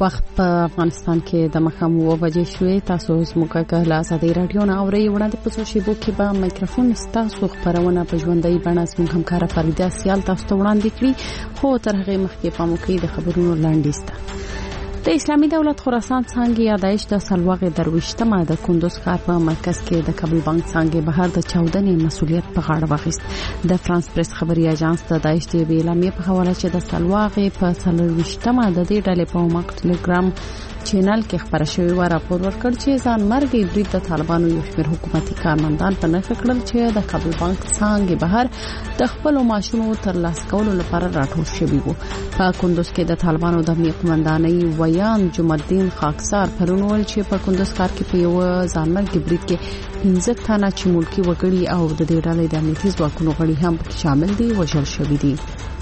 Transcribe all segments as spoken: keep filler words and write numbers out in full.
وخت په افغانستان کې د مخام و بجې شوې. تاسو زموږه کله ازادي رادیو نه اوري وړاندې په څو شیبو کې به میکروفون تاسو خبرونه په ژوندۍ بڼه زموږ همکار فریده سیال تاسو ته وړاندې کړي. خو تر هغه مخکې په موکي د خبرونو لاندې ست د اسلامي دولت خراسان څنګه یادایش د سلواغ درويشتمه د کندوز ښار په مرکز کې د کابل بانک څنګه بهر د چاودنې مسولیت په غاړه واخیست. د فرانس پریس خبري اژانس د دایښ د اعلامیې په حواله چې د سلواغ په سلويشتمه د دې ډلې په موقع ټلګرام چینل کې خبره شوې و راپور ورکړ چې ځان مرګ برید د طالبانو یو شمېر حکومتي کارمندان په نښه کړل چې د کابل بانک څنګه بهر د خپل ماشونو تر لاس کولو لپاره راټول شوی وو. په کندوز کې د طالبانو د امنیت قومندانۍ ویان جمعالدین خاکسار پرونول چې په کندوز ښار کې په یو ځان مرګ برید کې پنځه تنه چې ملکی وګړي او د دې ډلې د امنیتي ځواکونو غړي هم شامل دي وژل شوي دي.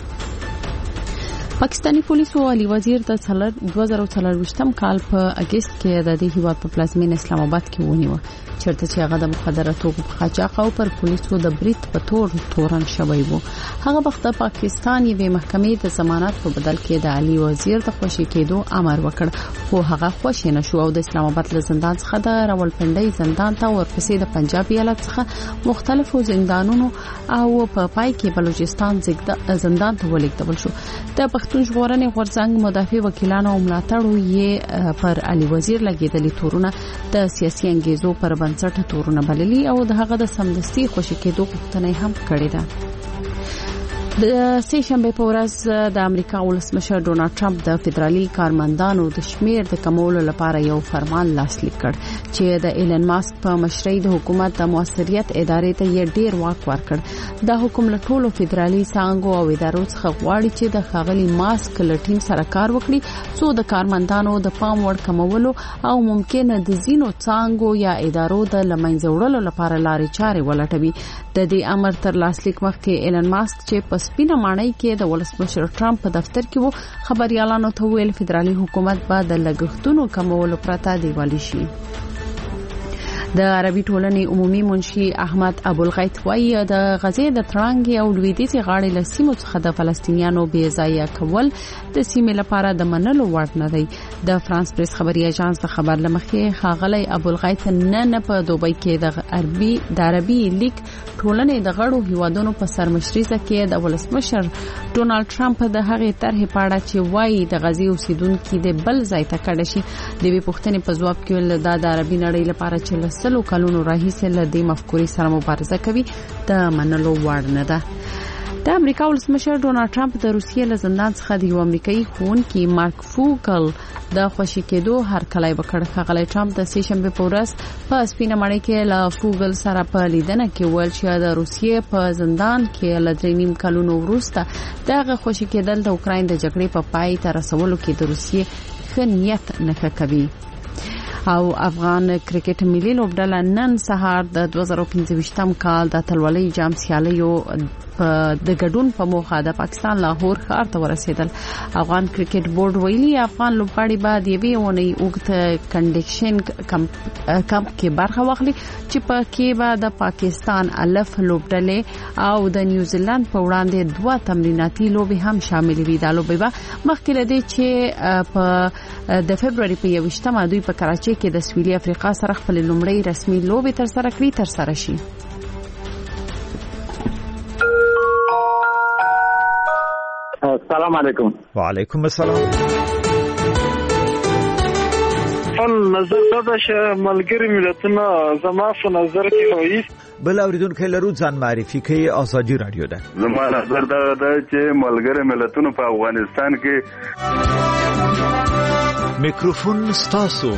پاکستانی پولیسو علي وزیر د دوه زره څلرویشتم کال په اگست کې د دې هیواد په پلازمینه اسلام آباد کې ونیو چرته چې هغه د مخدره توکو په قاچاق او پر پولیسو د بریټ په تور تورن شوی وو. هغه وخت د پاکستان یوې محکمې د ضمانت په بدل کې د علي وزیر د خوشی کېدو امر وکړ خو هغه خوشی نشو او د اسلام آباد له زندان څخه د راولپنډي زندان ته ورپسې د پنجاب ایالت څخه مختلفو زندانونو او په پای کې بلوچستان زندان ته ولیږدول شو. د پښتون ژغورنې غورځنګ مدافع وکیلانو او ملاتړو یې پر علي وزیر لګیدلي تورونه د سیاسي انګیزو پر بنسټ تورونه بللي او د هغه د سمدستي خوشی کېدو غوښتنه هم کړې ده. د سه شنبه په ورځ د امریکا ولسمشر ډونالد ټرمپ د فدرالي کارمندانو د شمیر د کمولو لپاره یو فرمان لاسلیک کړ چې د ایلن ماسک په مشرۍ د حکومت د موثریت ادارې ته یې ډیر واک ورکړ. دا حکم له ټولو فدرالي څانګو او ادارو څخه غواړي چې د خاغلی ماسک له ټیم سره کار وکړي څو د کارمندانو د پام وړ کمولو او ممکنه د زینو څانګو یا ادارو د لمنځه وړلو لپاره لارې چارې ولټوي. د دې امر تر لاسلیک مخکې ایلن ماسک چې په سپینه ماڼۍ کې د ولسمشر ټرمپ په دفتر کې وو خبريالانو ته ویل فدرالي حکومت به د لګښتونو کمولو پرته دیوالی شي. د عربي ټولنې عمومي منشي احمد ابوالغیث وايي د غزې د ترانګي او لویدیځي غاړې له سیمو څخه د فلسطینیانو بې ځایه کول د سیمې لپاره د منلو وړ نه دی. د فرانس پریس خبري اژانس د خبر لمخې خاغلی ابوالغیث نه نه په دوبۍ کې د عربي د عربي لیگ ټولنې د غړو هیوادونو په سرمشرۍ کې د ولسمشر ډونالد ټرمپ د هغې طرحې په اړه چې وايي د غزې اوسیدونکو د بل ځای ته کډه شي د وی پوښتنې په ځواب کې ول د عربي نړۍ لپاره چې سلو کلونو راهیسې له دې مفکورې سره مبارزه کوي د منلو وړ نه ده. د امریکا ولسمشر ډونالد ټرمپ د روسیې له زندان څخه د یو امریکایي ښوونکي مارک فوګل د خوشی کېدو هرکلی وکړ. هغه ټرمپ د سه شنبه په ورځ په سپینه ماڼۍ کې له فوګل سره په لیدنه کې ویل چې د روسیې په زندان کې له درې نیم کلونو وروسته دغه خوشی کېدل د اوکراین د جګړې په پای ته رسولو کې د روسیې ښه نیت نه کوي. او افغان کرکټ ملي لوبډله نن سهار د دوه زره پنځه کال د اتلولۍ جام سیالیو د ګډون په موخه د پاکستان لاهور ښار ته ورسېدل. افغان کرکټ بورډ ویلي افغان لوبغاړي بعد یوې ونې اوږد کنډیشن کمپ کې برخه واخلي چې په کې به د پاکستان الف لوبډلې او د نیوزیلند په وړاندې دوه تمریناتي لوبې هم شامل وي. دا لوبې به مخکې لدی چې په د فبرवरी په یوشتمه دوی په کراچۍ کې د سویلي افریقا سره خپل لومړی رسمي لوبې تر سره کړې تر سره شي. السلام علیکم. وعلیکم السلام. فل نظر دا چې ملګری ملتونه زما په نظر کې وایي بل اوریدونکو لرو ځان معرفي کوي ازادي رادیو ده. زما نظر دا ده چې ملګری ملتونه په افغانستان کې میکروفون ستاسو.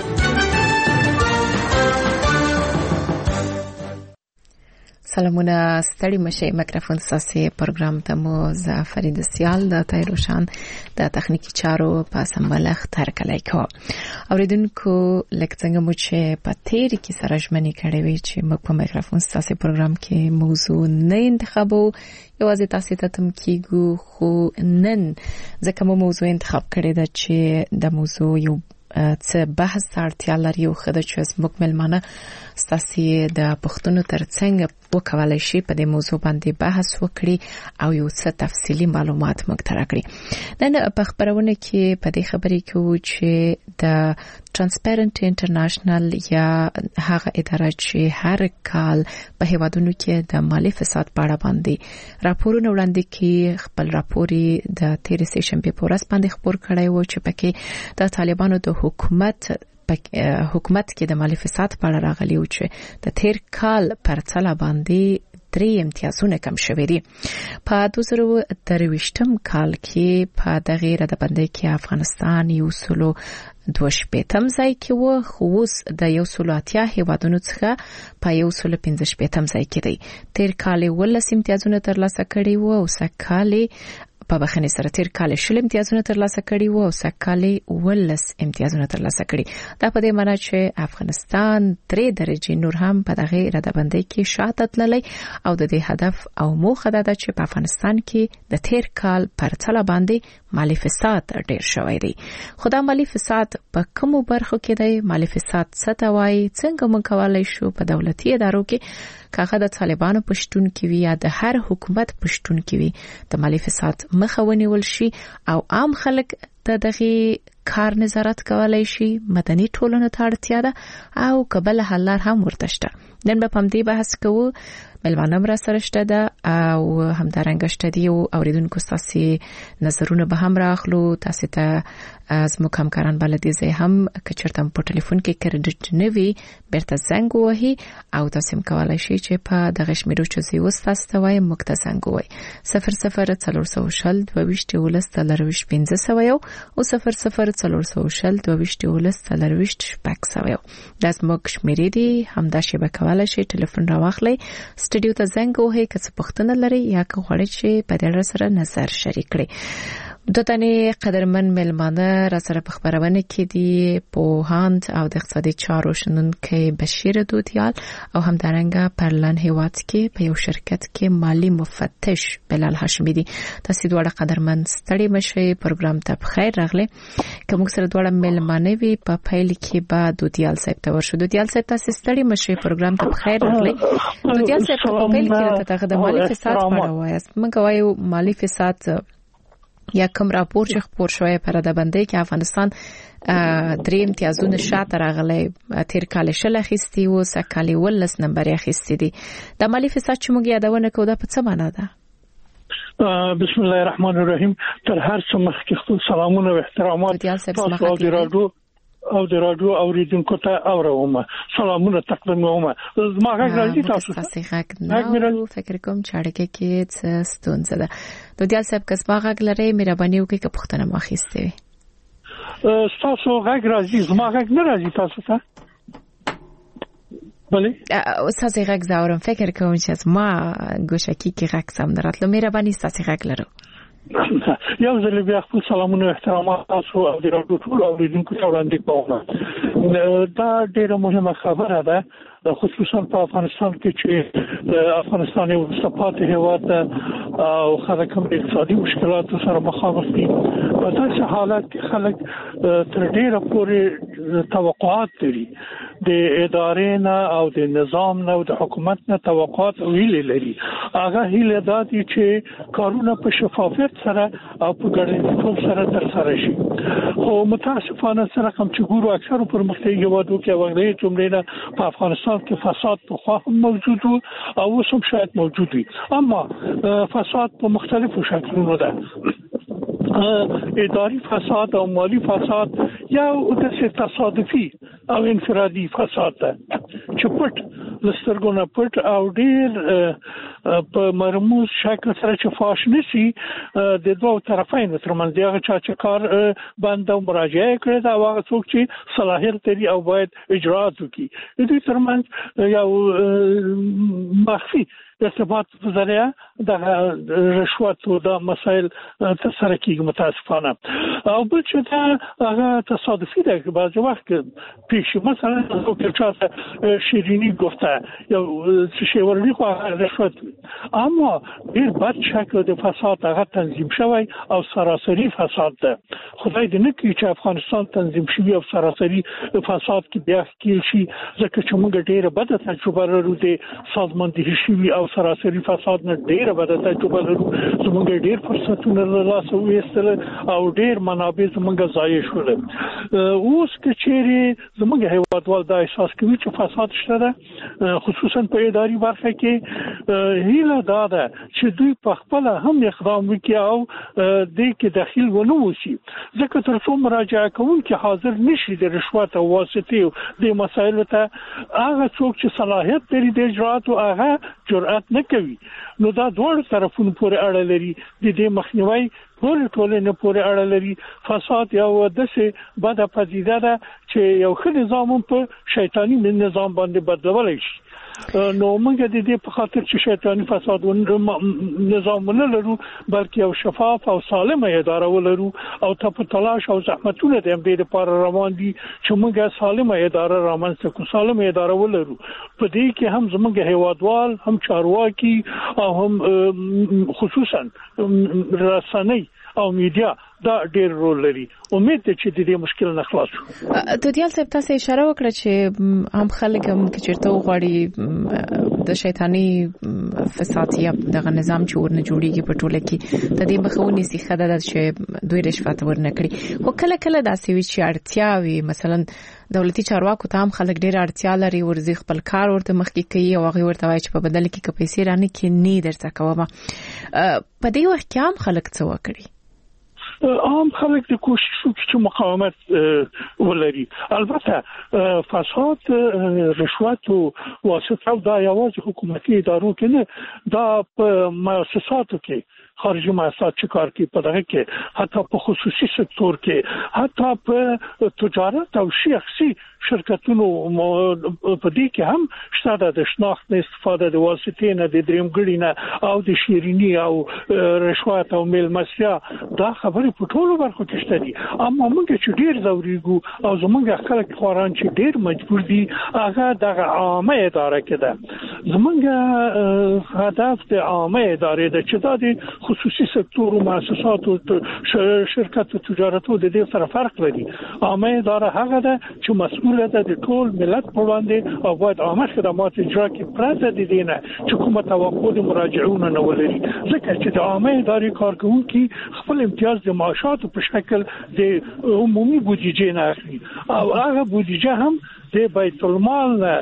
سلامونه ستړي مشه میکروفون ساسي پروګرام ته مو زفرید سیال د تایروشان د تخنیکی چارو په سمبلخ تر کلای کو اوریدونکو لکه څنګه مو چې په تیر کې سره ژمنې کړې وي چې موږ په میکروفون ساسي پروګرام کې موضوع نه انتخابو یوازې تاسو ته تم کیګو خو نن ځکه مو موضوع انتخاب کړی دا چې د موضوع یو څه بحث اړتیا لري او خدای چې زموږ ملمانه ستاسو د پښتون ترڅنګ وکولای شي په دې موضوع باندې بحث وکړي او یو څه تفصیلی معلومات موږ ته راکړي. نن په خبرونه کې په دې خبرې کې و چې د ترانسپیرنت انټرنیشنل یا هغه اداره چې هر کال په هیوادونو کې د مالی فساد په اړه باندې راپورونه وړاندې کوي، خپل راپوري د تیر سیشن په پورس باندې خبر کړی و چې پکې د طالبانو د حکومت حکومت کې د مالی فساد په اړه راغلی و چې د تیر کال پرتله باندې درې امتیازونه کم شوي دي. په دوه زره درویشتم کال کې په دغه ردبندۍ کې افغانستان یو سلو دوه شپېتم ځای کې و، خو اوس د یو سلو اتیا هیوادونو څخه په یو سلو پنځه شپېتم ځای کې دی. تیر کال ولس امتیازونه ترلاسه کړي و او سکهال په بخښنې سره تیر کال شل امتیازونه ترلاسه کړي و او سکهال ولس امتیازونه ترلاسه کړي. دا په دې معنی چې افغانستان درې درجې نور هم په دغه ردبندۍ کې شاته تللی او د دې هدف او موخه ده چې په افغانستان کې د تیر کال پرتله باندې مالی فساد ډیر شوی دی. خو دا مالی فساد په کومو برخو کې دی؟ مالی فساد څه ته وایي؟ څنګه موږ کولای شو په دولتي ادارو کې کاغه د طالبانو پښتون کې وي یا د هر حکومت پښتون کې وي د مالی فساد مخه ونیول شي او عام خلک ته دغه کار نظارت کولای شي؟ مدني ټولنه ته اړتیا ده او قبل حل لار هم ورته شته. نن به په دې بحث کوو. ملمانه را سره شته ده او همدارنګه شته دي او اوریدونکو تاسو نظرونه به هم راخلو. تاسو ته از مو همکاران بلدیزه هم که چرته په ټلیفون کې کریډټ نوي برته زنګ وهي او تاسو هم کولای شئ چې په دغه شمیرو چې زی وستاسو ته وای موږ ته زنګ وای صفر صفر څلور سوه شل دوه ویشت ولس تلرويش پنځه سوه یو او صفر صفر څلور سوه شل دوه ویشت ولس تلرويش شپږ سوه یو. دا زموږ شمیرې دي، همدا شی به کولای شئ ټلیفون راواخلئ، سټډیو ته زنګ وهئ که څه پوښتنه لرئ یا که غواړئ چې په دې سره نظر شریک کړئ. دو تنې قدرمن ملمانه را سره په خبرونه کې دي پوهاند او د اقتصادي چارو شنونکی بشیر دودیال او همدارنګه پرلن هیواد کې په یو شرکت کې مالی مفتش بلال هاشمی دي. تاسو دواړه قدرمن ستړي مشئ، پروګرام ته بخیر راغلی. که موږ سره دواړه ملمانه وي په پیل کې به دودیال صاحب ته ورشو. دودیال صاحب تاسو ستړي مشئ، پروګرام ته بخیر راغلی. دودیال صاحب په پیل کې ته د مالی فساد په اړه وایاست. موږ وایو مالی فساد یا کوم راپور چې خپور شوی پر د باندې کې افغانستان درې امتیازونه شاته راغلی، تیر کال شل اخیستی او سکهال ولس نمبر اخیستی دي. د مالی فساد چې موږ یادونه کوو دا په څه معنا ده؟ بسم الله الرحمن الرحیم. تر هر څه مخکې خپل سلامونه او احترامات تاسو د رادیو او د رادیو اوریدونکو ته اوروم. سلامونه تقدیموم. زما غږ راځي تاسو ته؟ تاسو غږ نو فکر کوم چې اړیکه کې څه ستونزه ده. دودیال صاحب که زما غږ لري مهرباني وکړئ که پوښتنه مو اخیستې وي. تاسو غږ راځي، زما غږ نه راځي تاسو ته؟ بله تاسو غږ زاورم، فکر کوم چې زما ګوشکی کې غږ سم دراتلو. مهرباني تاسو غږ لرو. یو ځل بیا خپل سلامونه او احترامات تاسو او د راډیو ټول اوریدونکو ته وړاندې کوم. دا ډیره مهمه خبره ده، خصوصا په افغانستان کې چې افغانستان یو سپاته هیواد او خلک هم اقتصادي مشکلاتو سره مخامخ دي. په داسې حالت کې خلک تر ډیره پورې توقعات لري د ادارې نه او د نظام نه او د حکومت نه توقعات او هیله لري. هغه هیله دا دي چې کارونه په شفافیت سره او په ګډوډۍ سره ترسره شي. خو متاسفانه سره کوم چې ګورو اکثر پرمختللي هیوادو کې وغږی جمله په افغانستان کې فساد په خوا هم موجود و او اوس هم شاید موجود وي، اما فساد په مختلفو شکلونو ده. اداري فساد او مالی فساد یو د تصادفي او انفرادي فساد ده چې پټ لسترګونه پټ او ډیر په مرموز شکل سره چې فاش نشي د دوه طرفین ترمنځ هغه چا چې کار باندې مراجعه کړي دا هغه څوک چې صلاحیت لري او باید اجرات وکړي. د دې ترمنځ یو مخفي ارتباط په ذریعہ د رشوت او د مسایل تسره کیږي متاسفانه او بل چې دا هغه تصادفي ده که بعضی وخت پیش مثلا دکتر چاته شیرینی گفته یا شیورنی خو رشوت اما ډیر بد شکل د فساد هغه تنظیم شوی او سراسری فساد ده خدای دې نه کړي چې افغانستان تنظیم شوی او سراسری فساد کې بیا کېږي شي ځکه چې موږ ډیره بده تجربه لرو د سازماندهي شوی او سراسری فساد نه ډیره بده تجربه لرو زموږ ډیر فرصتونه له لاسه وېستل او ډیر منابع زموږ ضایع شول اوس که چیرې زموږ هیوادوال دا احساس کوي چې فساد شته خصوصا په اداري برخه کې هیله دا ده چې دوی په خپل هم اقدام وکړي او د کې داخل ونه وشي ځکه تر څو مراجعه کوونکي حاضر نشي د رشوت او واسطې د مسایلو ته هغه څوک چې صلاحیت لري د اجرات او هغه جرأت نه کوي نو دا دوه طرفونو پورې اړه لري د دې مخنیوي ټول ټولنه پورې اړه لري فساد یو دسه بده پدیده ده چې یو ښه نظام په شیطانی نظام باندې بدلول شي نو موږ د دې په خاطر چې شیطانی فساد نظام نه لرو بلکې یو شفاف او سالمه اداره ولرو او ته په تلاش او زحمتونه د دې لپاره روان دي چې موږ سالمه اداره رامنځته کو سالمه اداره ولرو په دې کې هم زموږ هیوادوال هم چارواکي او هم خصوصا رسنۍ او میډیا دا ډېر رول لري امید ته چې د دې مشکل نه خلاص شو دودیال صاحب تاسو اشاره وکړه چې هم خلک هم چې چیرته وغواړي د شیطانی فساد یا دغه نظام چې ورنه جوړیږي په ټوله کې د دې مخاوني سي خدای چې دوی رشوت ورنه کړی خو کله کله داسې وي چې اړتیا وي مثلا دولتي چارواکو ته هم خلک ډېر اړتیا لري ورزي خپل کار ورته مخکې کوي او هغه ورته وایي چې په بدل کې پیسې رانه کې نه درته کومه په دې وخت کې هم خلک څه وکړي عام خلک د کوشش وکړي چې مقاومت ولري البته فساد رشوت او واسطه دا یوازې حکومتي ادارو کې نه دا په مؤسساتو کې خارجي مؤسسات چې کار کوي په دغه کې حتی په خصوصي سکتور کې حتی په تجارت او شخصي شرکتونو په دې کې هم شته د شناخت استفاده د واسطې نه د درېمګړي نه او د شیرینی او رشوت او میلمستیا دا خبرې په ټولو برخو کې شته دي اما موږ چې ډیر زوريګو او زمونږ خلک خوران چې ډیر مجبور دي هغه د عامه اداره کې ده زمونږ هدف د عامه ادارې ده چې دا د خصوصي سکتور او مؤسسات او شرکت تجارت او د دې سره فرق لري عامه اداره هغه ده چې مسؤل ده د ټول ملت په وړاندې او باید عامه خدمات اجرا کړي پرته د دې نه چې کومه توقع د مراجعونو نه ولري ځکه چې د عامه ادارې کارکونکي خپل امتیاز د معاشاتو په شکل د عمومي بودیجې نه اخلي او هغه بودیجه هم د بیت المال نه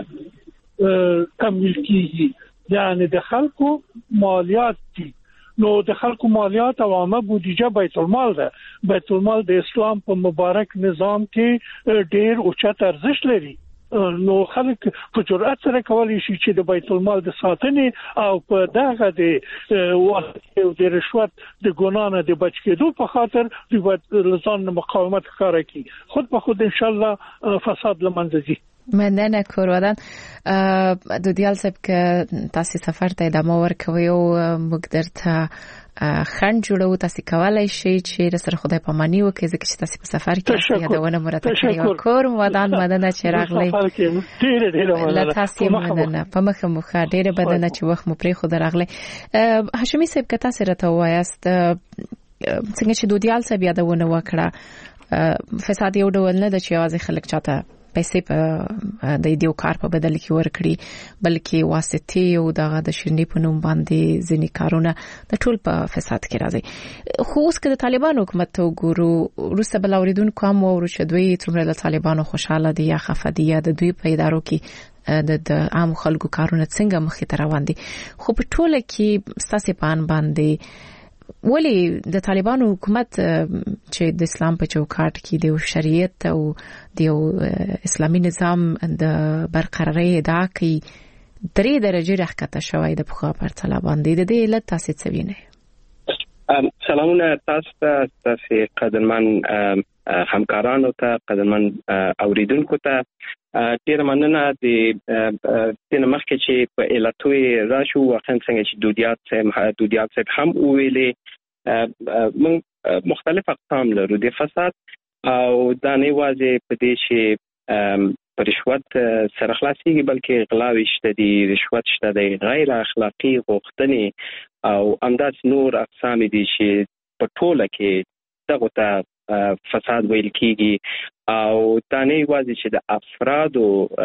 تمویل کیږي یعنی د خلکو مالیات دي نو د خلکو مالیات او عامه بودیجه بیت المال ده بیت المال د اسلام په مبارک نظام کې ډېر اوچت ارزښت لري نو خلک په جرأت سره کولی شي چې د بیت المال د ساتنې او په دغه د واسطې او د رشوت د ګناه د بچ کېدو په خاطر د ځان مقاومت ښکاره کړي خود په خود ان شاء الله فساد لمنځه ځي مننه کورودان دودیال صاحب که تاسو سفر ته ادامه ورکوي او موږ درته خند جوړو تاسو کولای شئ چې سره خدای پامانی وکړي ځکه چې تاسو په سفر کې یادونه مرته کوي کور ودان مدنه چې راغلی ډېر ډېر مننه تاسو مننه په مخه مخه ډېر بدنه چې وخت مو پرې خو راغلی هاشمي صاحب که تاسو راته وایاست څنګه چې دودیال صاحب یادونه وکړه فساد یو ډول نه د چې یوازې خلک چاته پیسې په د دې کار په بدل کې ورکړي بلکې واسطې او دغه د شرنی په نوم باندې ځینې کارونه د ټول په فساد کې راځي خو اوس که د طالبان حکومت ته وګورو روسه بل اوریدونکو هم وورو چې دوی څومره د طالبانو خوشاله دي یا خفه دي یا د دوی په ادارو کې د عام خلکو کارونه څنګه مخې ته روان دي خو په ټوله کې ستاسو پان باندې ولی د طالبانو حکومت چې د اسلام په چوکاټ کې د شریعت او د اسلامي نظام د برقرارۍ ادعا کوي درې درجه راکته شوی د پخوا پر طالبان دي د دې علت تاسو څه وینئ سلامونه تاسو ته تاسو قدرمن همکارانو ته قدرمن اوریدونکو ته ډیر مننه د د مخکې چې په علتوي راشو واقعا څنګه چې دودیات سم دودیات سم هم ویلې من مختلف اقسام لرو د فساد او دا نه واځي په دې چې پر رشوت سره خلاصيږي بلکې غلاوي شته دي رشوت شته دي غیر اخلاقی غوښتنې او انداز نور اقسام دي چې په ټوله کې دغه ته فساد ویل کیږي او دا نه واځي چې د افرادو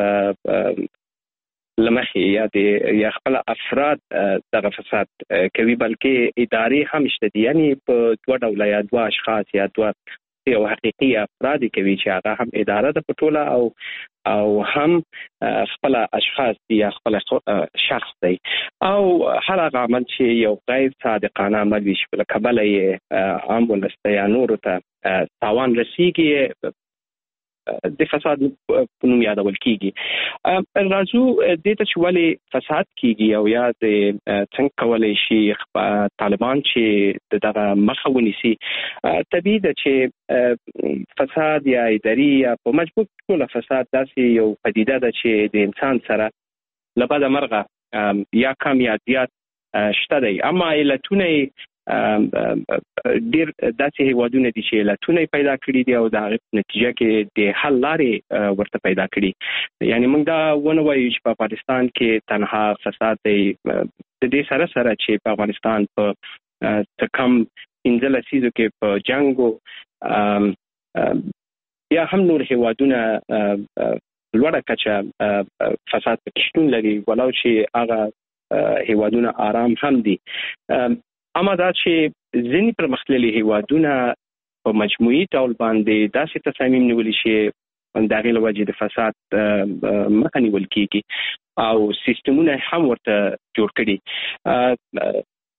لمخې یا د یا خپل افراد دغه فساد کوي بلکې ادارې هم شته دي یعنی په دوه ډول یا دوه اشخاص یا دوه یو حقيقي افراد کوي چې هغه هم اداره د پټوله او او هم خپل اشخاص دي یا خپل شخص دی او هر هغه عمل چې یو غیر صادقانه عمل وي چې په کبله یې عام ولسته یا نور ته تاوان رسیږي د فساد په نوم یادول کیږي راځو د ته چې ولې فساد کیږي او یا د څنګه کولای شي طالبان چې دغه مخه ونیسي طبیعي ده چې فساد یا اداري یا په مجموع ټول فساد داسې یو پدیده ده چې د انسان سره لبد مرغه یا کم یا زیات شته دی اما علتونه ډیر داسې هیوادونه دي چې علتونه پیدا کړي دي او د نتیجه کې د حل لارې ورته پیدا کړي یعنی موږ دا ونه وایو چې په افغانستان کې تنها فساد دی د دې سره سره چې په افغانستان په کم انځل سیزو کې په جنگو یا هم نور هیوادونه لوړه کچه فساد پکې شتون لري ولو چې هغه هیوادونه آرام هم دي اما دا چې ځینې پرمختللي هیوادونه په مجموعي ډول باندې داسې تصامیم نیولي چې د هغې له وجې د فساد مخه نیول کېږي او سیستمونه هم ورته جوړ کړي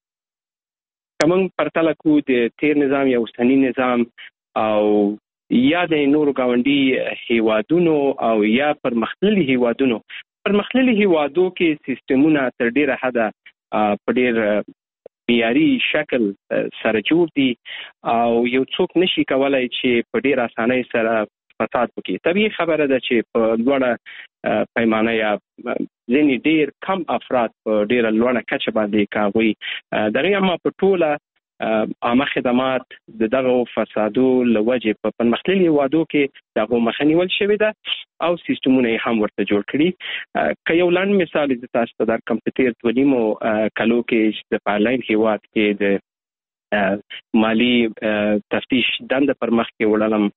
که موږ پرتله کړو د تیر نظام یا اوسني نظام او یا د نورو ګاونډي هیوادونو او یا پرمختللي هیوادونو پرمختللي هیوادو کې سیستمونه تر ډېره حده په ډېر معیاري شکل سره جوړ دي او یو څوک نشي کولای چې په ډیر اسانۍ سره فساد وکړي طبيعي خبره ده چې په لوړه پیمانه یا ځینې ډیر کم افراد په ډیر لوړه کچه باندې کاوي دغه اما په ټوله عامه خدمات دغه فسادو لوجه په پرمختللي هیوادو کې دغه مخنیول شوی ده او سیستمونه هم ورته جوړ کړي که یو لاندې مثال د تاسو ته درکم په تیر دوه نیمو کلو کې د پارلاین هیواد کې د مالی تفتیش دنده پر مخ کې وړلم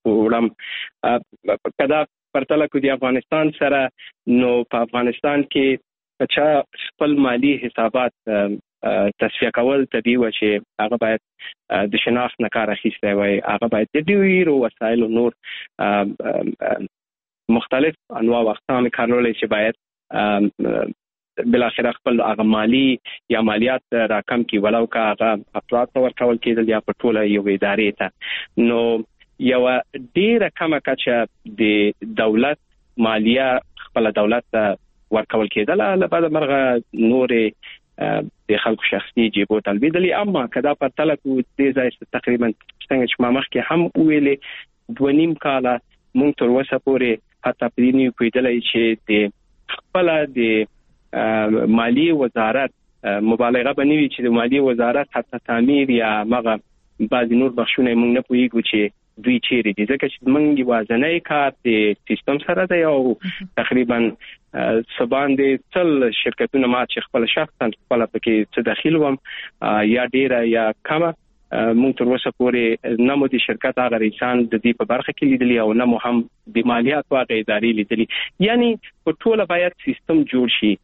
وړم کدا پرتله کو د افغانستان سره نو په افغانستان کې چې خپل مالی حسابات تصفیه کول طبیعي و چې هغه باید د شناخت نه کار اخیستی وای هغه باید د ډیرو وسایلو نور مختلف انواع او اقسام کارولای چې باید بالاخره خپل هغه مالی یا مالیات راکم کی ولو کا هغه افراد ته ورکول کېدل یا په ټوله یو ادارې ته نو یو ډیره کمه کچه د دولت مالیه خپل دولت ته ورکول کېدل لپاره مرغه نورې د خلکو شخصي جیبو تلبیدلی اما کدا په تلکو د ځای تقریبا څنګه چې ما مخکې هم ویلې دوه نیم کاله مونږ تر اوسه پورې حتی په دې نیو کېدلای چې د خپل د مالی وزارت مبالغه بنوي چې د مالی وزارت حتی تعمیر یا مغه بعض نور بخښونه مونږ نه پوهیږو چې دوی چیرې دي ځکه چې مونږ وازنۍ کار د سیستم سره دی او تقریبا سبان د ټل شرکتونو ما چې خپل شخصا خپل پکې څه داخل وم یا ډیره یا کمه مونږ تر اوسه پورې نه مو د شرکت هغه رئیسان د دې په برخه کې لیدلی او نه مو هم د مالیات او ادارې لیدلی یعنی په ټوله باید سیستم جوړ شي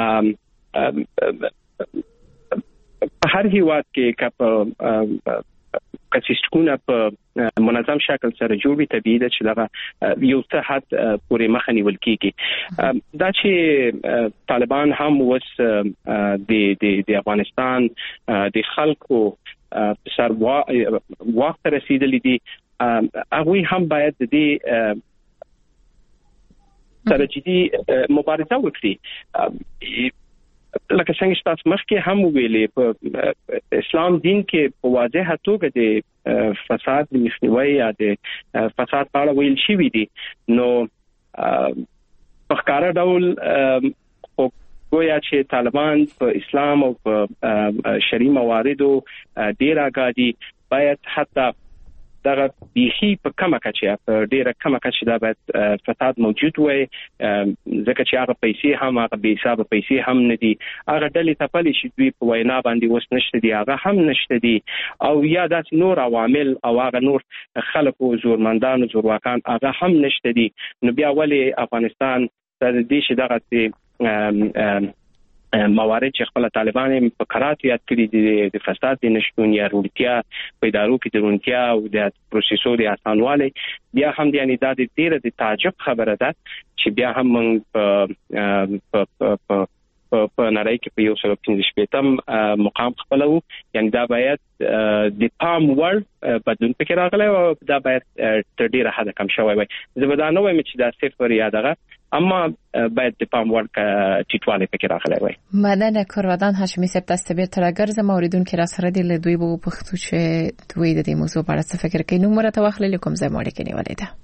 په هر هیواد کې کپ کسیستونه په منظم شکل سره جوړ وي طبيعي ده چې دا یو څه حد پورې مخه نیول کیږي دا چې طالبان هم وس د د افغانستان د خلکو سر وخت رسیدلی دي هغه هم باید د دې سره جدي مبارزه وکړي لکه څنګه چې تاسو مخکې هم ویلي په اسلام دین کې په واضحه توګه د فساد د مخنیوي یا د فساد په اړه ویل شوی دي. نو په ښکاره ډول گویا چې طالبان په اسلام او په شرعي مواردو ډیر آګادي باید حتی دغه بیخي په کومه کچه په ډیره کومه کچه دا باید فساد موجود وي، ځکه چې هغه پیسې هم هغه بې حسابه پیسې هم نه دي، هغه ډلې تپلې چې دوی په وینا باندې اوس نشته دي هغه هم نشته دي، او یا داسې نور عوامل او هغه نور خلکو زورمندانو زورواکان هغه هم نشته دي. نو بیا ولې افغانستان د دې چې دغه موارد چې خپل طالبان په قرات یاد کړی دي د فساد د نشټون یا روړتیا په ادارو کې د روړتیا او د پروسیسو د اسانوالي، بیا هم د یعنی د ډیره د تعجب خبره ده چې بیا هم په په په نړۍ کې په یو سل پنځه شپږم مقام خپلو، یعنی دا باید د پام وړ بدلون پکې راغلی او دا باید تر ډیره حد کم شوی وي. زه به دا نه وایم چې دا صفر یا دغه، اما باید د پام وړ ټیټوالی پکې راغلی وي. مننه کاروان هاشمی صاحب، تاسو به تر اگر زما اوریدونکو را سره د دوی بو پښتو چې دوی د دې موضوع په اړه څه فکر کوي. نو مرته واخلې کوم ځای مالک نیولې ده.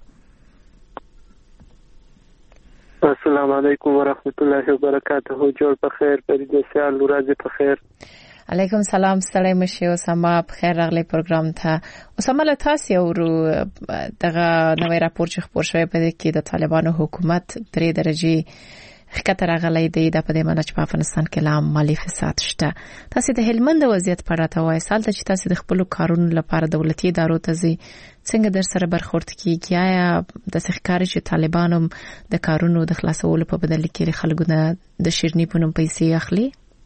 السلام علیکم ورحمت الله وبرکاته. جوړ په خیر، فرید سیال ورځ په خیر. علیکم سلام، ستړی مشه. اسامه په خیر راغلی پروګرام ته. اسامه له تاسو ورو دغه نوې راپور چې خبر شوی په دې کې د طالبانو حکومت درې درجه ښکته راغلی دی، د په دې معنی چې په افغانستان کې لا مالی فساد شته. تاسو د هلمند وضعیت په اړه توای سال ته چې تاسو د خپل کارونو لپاره دولتي ادارو ته ځي، څنګه در سره برخورد کیږي؟ یا د ښکاري چې طالبانو د کارونو د خلاصولو په بدل کې خلکو نه د شیرنی په نوم پیسې اخلي؟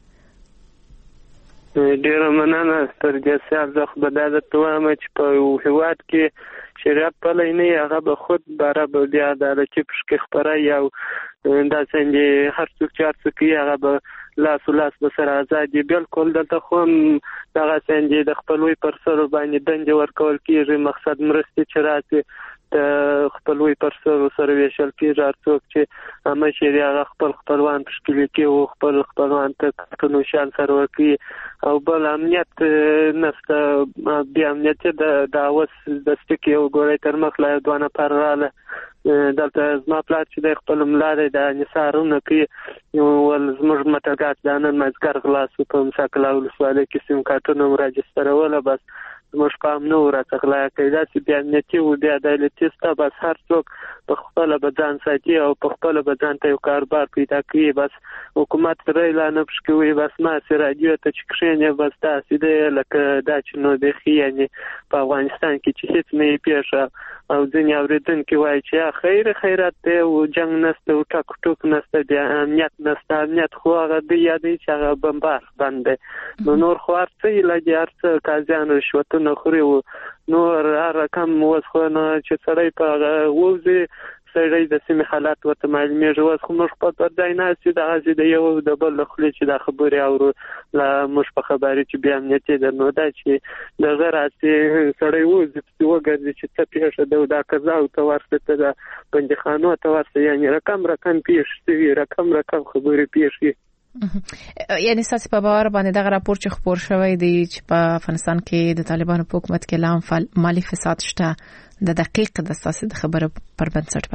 ډیره مننه تر دې سیال زه خو به دا درته وایم چې په یو هېواد کې شریعت پلی نه وي، هغه به خود باره به د عدالتي پشکې خپره یا دا څنګه هر څوک چې هر څه کوي هغه به لاس و لاس به سره ازاد دي. بلکل دلته خو هم دغه څنګه د خپلوي پر سر باندې دندې ورکول کېږي، مقصد مرستې چې راسي د خپلوي پر سر سره ویشل کېږي. هر څوک چې مشر هغه خپل خپلوان تشکیل کوي او خپل خپلوان ته کارتونو شان سره ورکوي، او بل امنیت نشته. بیا امنیت د داوس د سټکی او ګورې تر مخ لا دوه نفر رااله دلته زما پلار چې د خپل ملاره د نثارونه کې ول زموږ مټګات د نن مزګر غلاس په مسکلا ولسواله کې سیم کارتونه راجسترول، بس زموږ پام نو راڅخلا کېدا چې بیا امنیتي او بیا عدالتي ستا بس هر څوک په خپل بدن ساتي او په خپل بدن ته یو کاربار پیدا کوي. بس حکومت سره اعلان وکړي بس ما سره راډیو ته چې کښینه بس تاسو دې لکه دا چې نو د خیانه په افغانستان کې چې هیڅ نه پیښه او ځینې اوریدونکو وایي چې خیر خیرات دی او جنگ نشته او ټاک ټوک نشته، د امنیت نشته. امنیت خو هغه دی یادې چې هغه بمبار باندې نو نور خو ارڅې لګي ارڅ کازیان رشوتونه خوري او نور رقم وسخونه چې سړی په ووزي سړی د سیمې حالات ورته معلومیږي. اوس خو موږ په پردای نه سي د غزي د یو د بل خپل چې د خبري او لا موږ په خبري چې بیا امنیتي درنو دا چې د غراسي سړی ووزي چې وګرځي چې څه پیښه ده دا قضا او تورسته ته د بندخانو تورسته یعنی رقم رقم پیښ رقم رقم خبري پیښ. یعنی ساسي په باور باندې دا راپور چې خبر شوی دی چې په افغانستان کې د طالبانو په حکومت کې لام مالی فساد شته، د دقیق د ساسي د خبره پر بنسټ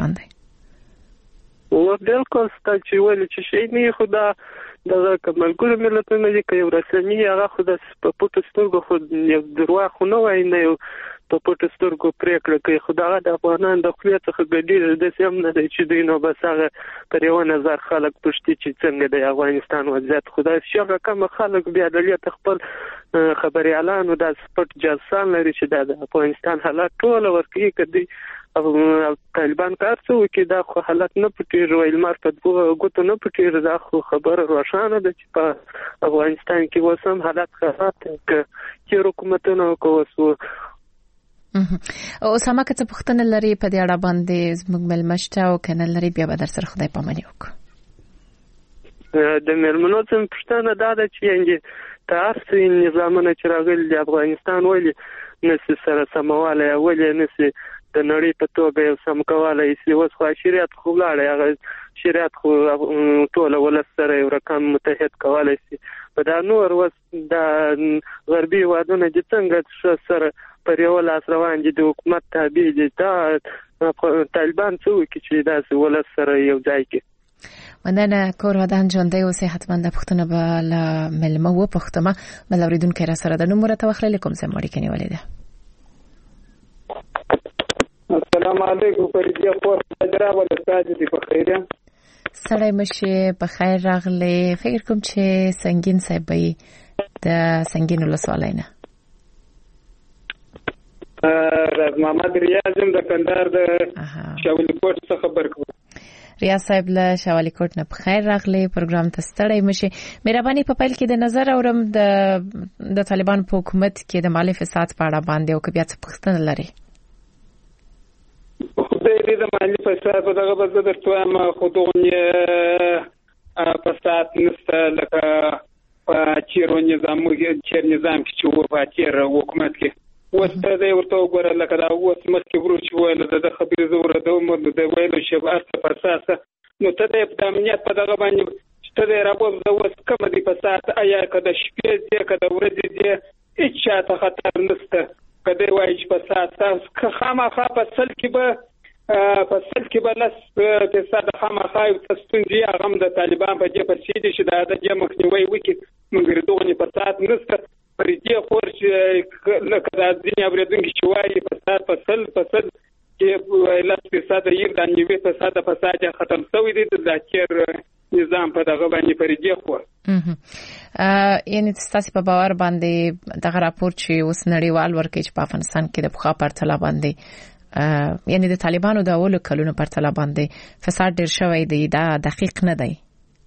باندې او بالکل ستا چې ولې چې شي نه خدا دغه کمالګور ملتونه دي کوي رسمي هغه خو د پټو سترګو خو یو دروا خو نه وای نه په پټو سترګو پریکړه کوي. خدای د افغانان د خپل څخه ګډیر د سیم نه دی چې دوی نو بس هغه پر یو نظر خلک پښتي چې څنګه د افغانستان وضعیت خدای شغه کوم خلک بیا د لیت خپل خبري اعلان او د سپورت جلسان لري چې د افغانستان حالات ټول ورکی کدي او طالبان کار څه وکي دا خو حالت نه پټیږي ویل مار په دغه غوتو نه پټیږي دا خو خبره روښانه ده چې په افغانستان کې وسم حالت خراب دي چې حکومتونه کوسو. او سما که څه پښتنه لري په دې اړه باندې زموږ ملمشته او کنه لري بیا به در سره خدای پامني وکړو. د ملمنو څخه پښتنه دا ده چې یعنی تاسو نظامونه چې راغلي د افغانستان ولې نس سره سمواله ولې نس د نړۍ په توګه یو سم کولای شي. اوس خو شریعت خو لاړ هغه شریعت خو ټول ولس سره یو رقم متحد کولای شي په دا نور وس د غربي وادونه د څنګه سره پر یو لاس روان دي د حکومت تابع دي دا طالبان څو کې چې دا ولس سره یو ځای کې مننه کور ودان ژوندۍ او صحتمند پښتون به له ملمه و پښتمه ملوریدون کې را سره د نومره توخل لیکم سم مړی کني ولیده السلام علیکم فريدي خور حضرت ول استاد دي په خیره سړی مشه په خیر راغله فکر کوم چې سنگین صاحبې د سنگین ولسوالینا راز محمد ریاضم د کندهار د شاولی کوټ څخه خبر کوم ریاض صاحب له شاولی کوټ نه بخیر راغلی پروګرام ته ستړی مشه مهرباني په پیل کې د نظر اورم د د طالبان په حکومت کې د مالی فساد په اړه باندې او کبیا څه پښتنه لري خدای دې د مالی فساد په دغه بزه درته ما خودونه فساد نسته لکه چیرو نظام چیر نظام کې چې و په چیر حکومت کې وسته دی ورته وګوره لکه دا اوس مخکې ورو چې ویل د خبرې زوره د عمر د ویلو شی په اساس نو ته د امنیت په دغه باندې چې ته د رابط د اوس کوم دی فساد آیا کده شپې دی کده ورځې دی هیڅ چاته خطر نشته کده وایي چې فساد تاسو خامخا په سل کې به په سل کې به لاس فساد خامخا تاسو دی هغه د طالبان په دې پرسي دي چې دا د جمع نیوي وکي موږ دغه فساد نشته فريدي خور چې لکه د دنیا بریدونکو چې وایي فساد فصل فصل کې لاس فساد یې د نیوي فساد فساد ختم شوی دی د ذکر نظام په دغه باندې فريدي خور یعنی تاسو په باور باندې دغه راپور چې اوس نړیوال ورکه چې په افغانستان کې د بخا پرتله باندې یعنی د طالبانو د اولو کلونو پرتله باندې فساد ډیر شوی دی دا دقیق نه دی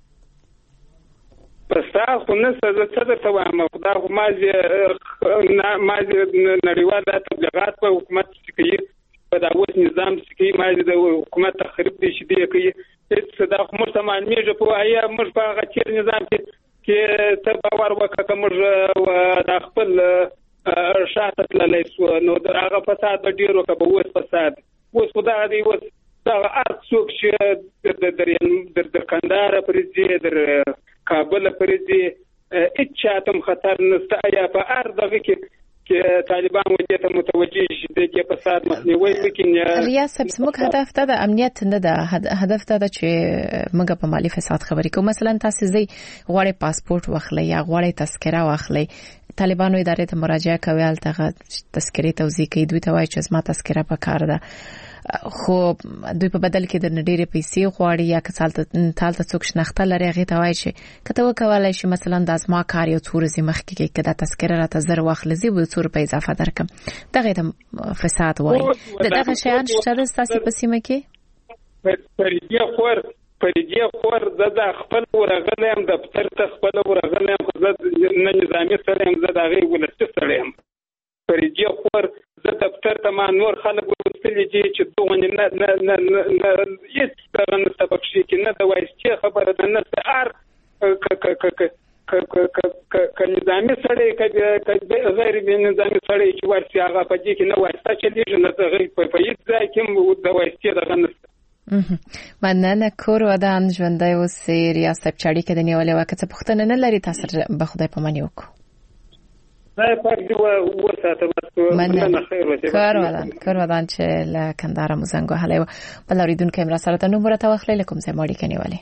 پستا خو نه څه څه درته وایم خدا خو مازی مازی نړیوال تبلیغات په حکومت کې کوي په دا اوس نظام کې کوي مازی د حکومت تخریب دي شي دی کوي څه دا خو موږ سامان میږي په آیا موږ په هغه چیر نظام کې کې ته باور وکړه موږ د خپل شاته تللی سو نو دا هغه فساد ډیر وکړه اوس فساد اوس خدا دی اوس دا ارڅ څوک چې د د کندهار پرځي در کابل پرځي اچاتم خطر نسته آیا په ار دغه کې چې طالبان وجه ته متوجه شي د فساد مخنیوي وکړي ریاض صاحب زموږ هدف ته د امنیت نه ده هدف ته چې موږ په مالی فساد خبرې کوو مثلا تاسو زی غواړي پاسپورت واخلئ یا غواړي تذکره واخلئ طالبانو ادارې ته مراجعه کوي الته تذکره توزیع کوي دوی ته وایي چې زما تذکره په کار ده خو دوی په بدل کې د نډيري پیسې غواړي یا کڅالته تالته څوک شنخته لري هغه ته وایي چې کته وکولای شي مثلا د ازما کار یو څور زی مخ کې کده تذکره را ته زر واخلزي و څور په اضافه درکم دغه ته فساد وایي دغه شیان شته تاسو په سیمه کې فريدي خور فريدي خور د خپل ورغلم د دفتر ته خپل ورغلم نه نظامی سره هم زه دغه ولست سره هم فريدي خور زه دفتر ته ما نور خلک وستلې دي چې دوه نه نه نه نه هیڅ څنګه نستبق شي کې نه دا وایي خبره ده نه ار ک ک ک ک ک نظامی سره ک غیر نظامی سره چې ورسي هغه په دې کې نه وایي چې دې نه غیر په هیڅ ځای کې دا وایي دغه نسته مننه کور ودان ژوندۍ اوسې ریاض صاحب چاړي کې د نیولې وخت پښتنه نه لري تاسو به خدای په مانی وکړو زه په دې و وساته بس کار ودان کار ودان چې له کندهار مزنګو هلې بل اوریدونکو امرا سره ته نومره توخلې لکم زه ماړي کې نیولې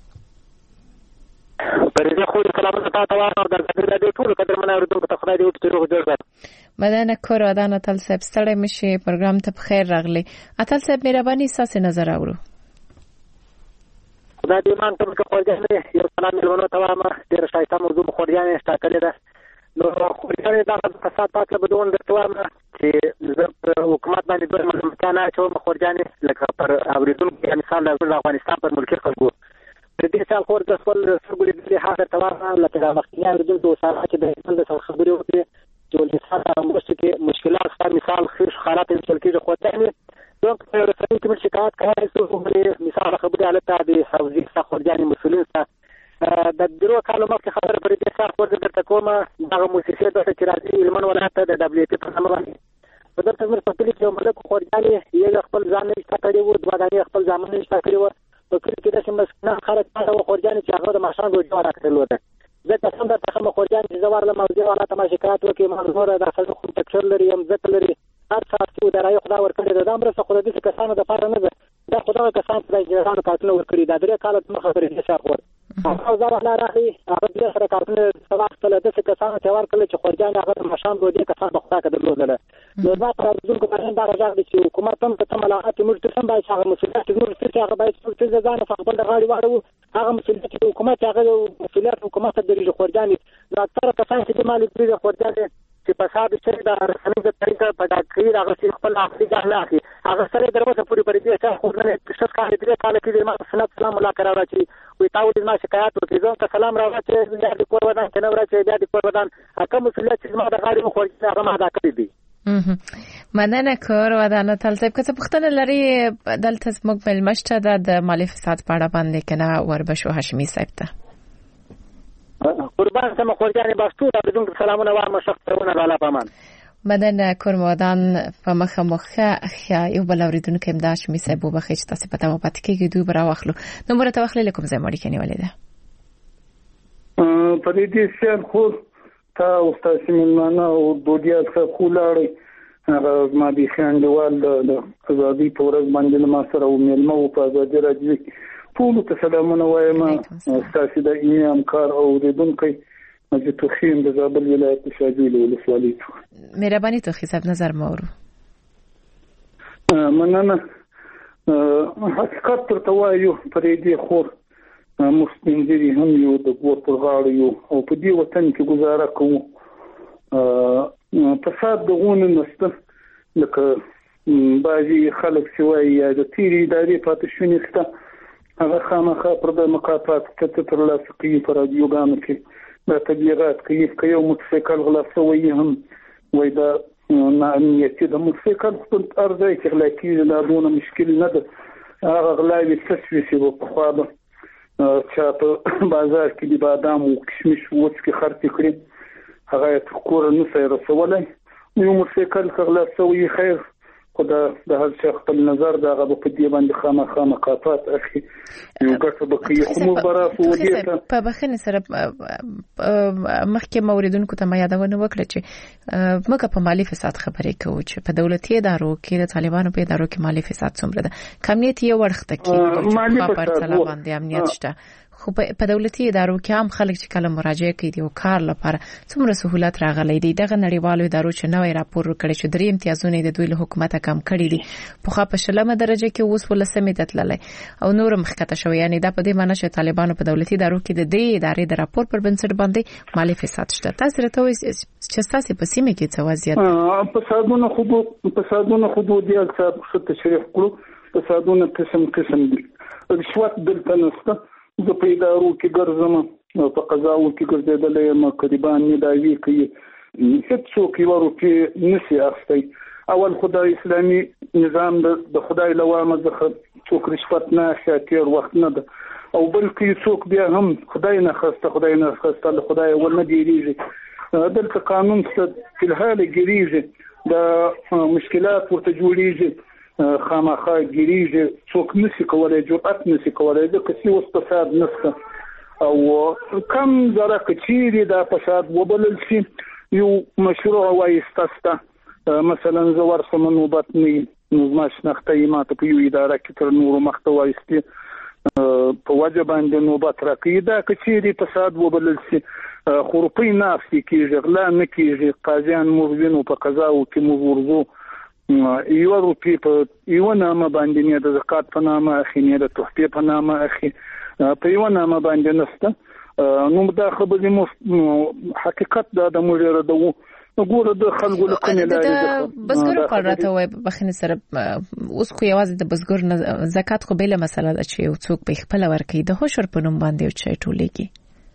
پرې خو سلام ته تاسو د دې ټول قدر منه اوریدونکو ته خدای دې ټول جوړ مدنه کور ودان اتل صاحب ستړی مشي پروګرام ته بخیر راغلی اتل صاحب مهرباني ساسه نظر اورو خدای دې مان ته کوی یو سلام ملونو ته ما ډیر شایسته موضوع خوريانه شتاکلې ده نو خوريانه دا فساد پاتله بدون درته ما چې حکومت باندې د ملکانه چې خوريانه لکه پر اوریدونکو مثال د افغانستان پر ملکی خلکو د دې څال خور د خپل سرګړي د حاضر تمام لکه د وختي اوریدونکو سره چې د خپل خبرې وکړي چې د انسان مشکل مشکلات خار مثال خیر حالات انسان کې خوريانه دونك رسائل كمان شكايات كمان يسوي مثال خبري على تابي حوزي ساخر يعني مسؤولين سا د درو کالو مخکې خبره پرې د ښه خبره درته کومه دغه موسسې د چې علمان ولایت د دبليو پی په نامه باندې په درته مر په کلی کې ملک خورجاني یو خپل ځان نشته کړی و دوه غني خپل ځامن نشته کړی و په کلی کې د مسکینان خلک هغه خورجان چې هغه د ماشان ډوډۍ ورکړل وته ځکه څنګه ته خورجان چې زوار له موضوع ولا ته شکایت وکي مزور د خلکو خو تکشر لري هم ځکه لري هر څه چې د رايو خدا ورکړي د امر څخه خو د دې کسانو د پاره نه ده دا خدای کسان چې د جهان کارتونه ورکړي دا درې کال ته خبرې نشه خور او زه الله راهي هغه د سره کارتونه سبا خپل د څه کسانو چې ورکړي چې خورجان هغه مشان ودی کسان په خدا کې درلودل نو دا پر ځل کوم باندې دا راځي چې حکومت هم ته ملاقات موږ ته هم باید هغه مسؤلیت موږ ته هغه باید چې ځان په خپل غاړي واړو هغه مسؤلیت چې حکومت هغه مسؤلیت حکومت د لري خورجان دا تر کسان چې د مال لري خورجان چې په صاحب چې دا رسمي د طریقه په داخلي هغه خپل اخلي ځان اخلي هغه سره دروازه پوری پرې دي چې خو نه څه کار دې کال کې ما سنت سلام ملاقات راوړي وي تاسو دې ما شکایت وکړئ ځکه سلام راوړي چې د کور ودان کنه راوړي چې د کور ودان هغه مسؤلیت چې ما د غاړي مخ ورته هغه ما ادا کړی دي مننه کور ودان تل څه کته پختنه لري دلته مقبل مشته د مالی فساد په اړه باندې کنه وربشو هاشمي صاحب ته قربان سم خورجان باستو د بدون سلامونه و مشفتونه بالا پامان مدن کورمودان په مخه مخه خیا یو بل اوریدونکو امداش می صاحب وبخښ تاسو په تمه پات کې دوی برا واخلو نو مرته واخلې لکم زه مړی کني ولیدا په دې سیل خو تا استاد سیمانه او دودیا څخه خولاړي هغه ما دي خاندوال د ازادي پورز باندې ما سره او ملمو په ازادي راځي ټول ته سلامونه وایم استاد د ایام کار او ردونکو چې توخیم د زابل ولایت شاجوی ولسوالۍ مهرباني توخی صاحب نظر مورو مننه حقیقت تر توایو پرې دی خو مستنجری هم یو د ګور پر غاړه یو او په دې وطن کې گزاره کوو فساد دغونه نسته لکه بعضی خلک سوای یا د تیری ادارې پاتې شونې سته هغه خامخا پر د مقاطعات کته تر لاسه کوي پر رادیوګانو کې دا تبلیغات کوي که یو موټرسایکل غلا شوی هم وای دا نه امنیتي د موټرسایکل خپل ارزای چې غلا کیږي دا دونه مشکل نه ده هغه غلاوي تشویشي په خوا ده چې په بازار کې د بادام او کشمش وڅ کې خرڅ کړي هغه کور نه سره رسولای یو موټرسایکل غلا شوی خیر خدا د هر څه خپل نظر دا غو په دې باندې خامخا مقاطعات اخی یو ګټه بقیه خمو برا سعودیه په بخنه سره مخکې موریدونکو ته یادونه وکړه چې مګه په مالی فساد خبرې کوي چې په دولتي ادارو کې د طالبانو په ادارو کې مالی فساد څومره ده کمیت یو ورخته کې مالی په پرتله باندې امنیت شته خو په دولتي ادارو کې هم خلک چې کله مراجعه کوي او کار لپاره څومره سہولت راغلي دي دغه نړیوالو ادارو چې نوې راپور ورکړي چې درې امتیازونه د دوی له حکومت کم کړي دي په خا په شلمه درجه کې اوس ولسمې دتللای او نور مخکته شو یعنی دا په دې معنی چې طالبانو په دولتي ادارو کې د دې ادارې د راپور پر بنسټ باندې مالی فساد شته تاسو راته وایي چې تاسو په سیمه کې څه وضعیت فسادونه خو فسادونه خو د دې اکثر څه تشریح کړو فسادونه قسم قسم دي رشوت دلته نشته زه په ادارو کې ګرځم په قضاو کې ګرځېدل یم قریبان نه داوی کوي هیڅ څوک یو روپی نشي اخستي اول خدای اسلامي نظام د خدای لوامه ځخه څوک رشوت نه شاتیر وخت نه ده او بلکې څوک بیا هم خدای نه خسته خدای نه خسته له خدای ول نه دیریږي دلته قانون څه په حال ګریږي د مشکلات ورته جوړیږي خامخا ګریږي څوک نشي کولای جرأت نشي کولای د کسي اوس فساد نشته او کم زره کچيري دا فساد وبلل شي یو مشروع وایستاسته مثلا زور سمنو بطني نظماش نخته ماته په یو اداره کې تر نور محتوى استي په وجه باندې نوبت راکې دا کچيري فساد وبلل شي خروپي نافسي کېږي غلا نه کېږي قاضیان موږ په قضا او کې موږ ورزو یو روپی په یو نامه باندې نه د زکات په نامه اخی نه د تحفې په نامه اخی په یو نامه باندې نسته نو دا خبرې مو حقیقت دا د مجره دو وګوره د خلکو له کنه لري بسګر قرته وای بخنه سره اوس خو یوازې د بسګر زکات خو بل مسله ده چې یو څوک په خپل ورکې د هوشر په نوم باندې چي ټولېږي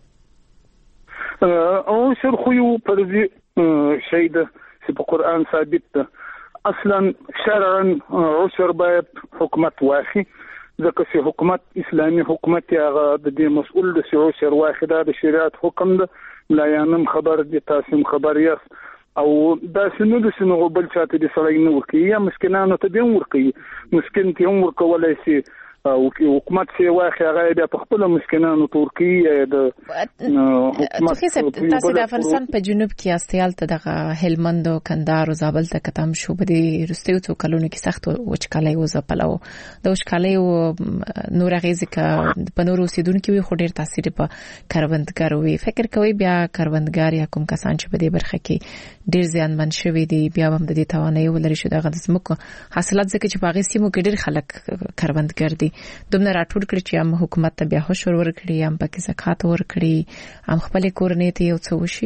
او شر خو یو پرځي شهید چې په قران ثابت ده اصلا شرعا عشر باید حکومت واخی ځکه چې حکومت اسلامي حکومت هغه د دې مسؤل د عشر واخده د شریعت حکم ده لا ینم خبر دي تاسو خبر یاس او دا شنو د شنو بل چاته د سړی نه ورکی یا مسکینانو ته دین ورکی مسکین ته هم ورکولای شي او حکومت سی واخی هغه بیا په خپل مسکینانو ترکی د حکومت تاسو د افغانستان په جنوب کې استیال ته د هلمند او کندهار او زابل ته کتم شو په دې رستیو څو کلونو کې سخت وچکالي و زپلو د وچکالي او نور غیزه ک په نور اوسیدونکو وي خو ډیر تاثیر په کروندګر وي فکر کوي بیا کروندګر یا کوم کسان چې په دې برخه کې ډیر زیانمن شوي دي بیا هم د دې توانایي ولري شو دغه د زمکو حاصلات ځکه چې په هغه سیمو کې ډیر خلک کروندګر دي دومره راټول کړی چې هم حکومت ته بیا هوښ ورکړي هم پکې زکات ورکړي هم خپل کورنۍ ته یو څه وشي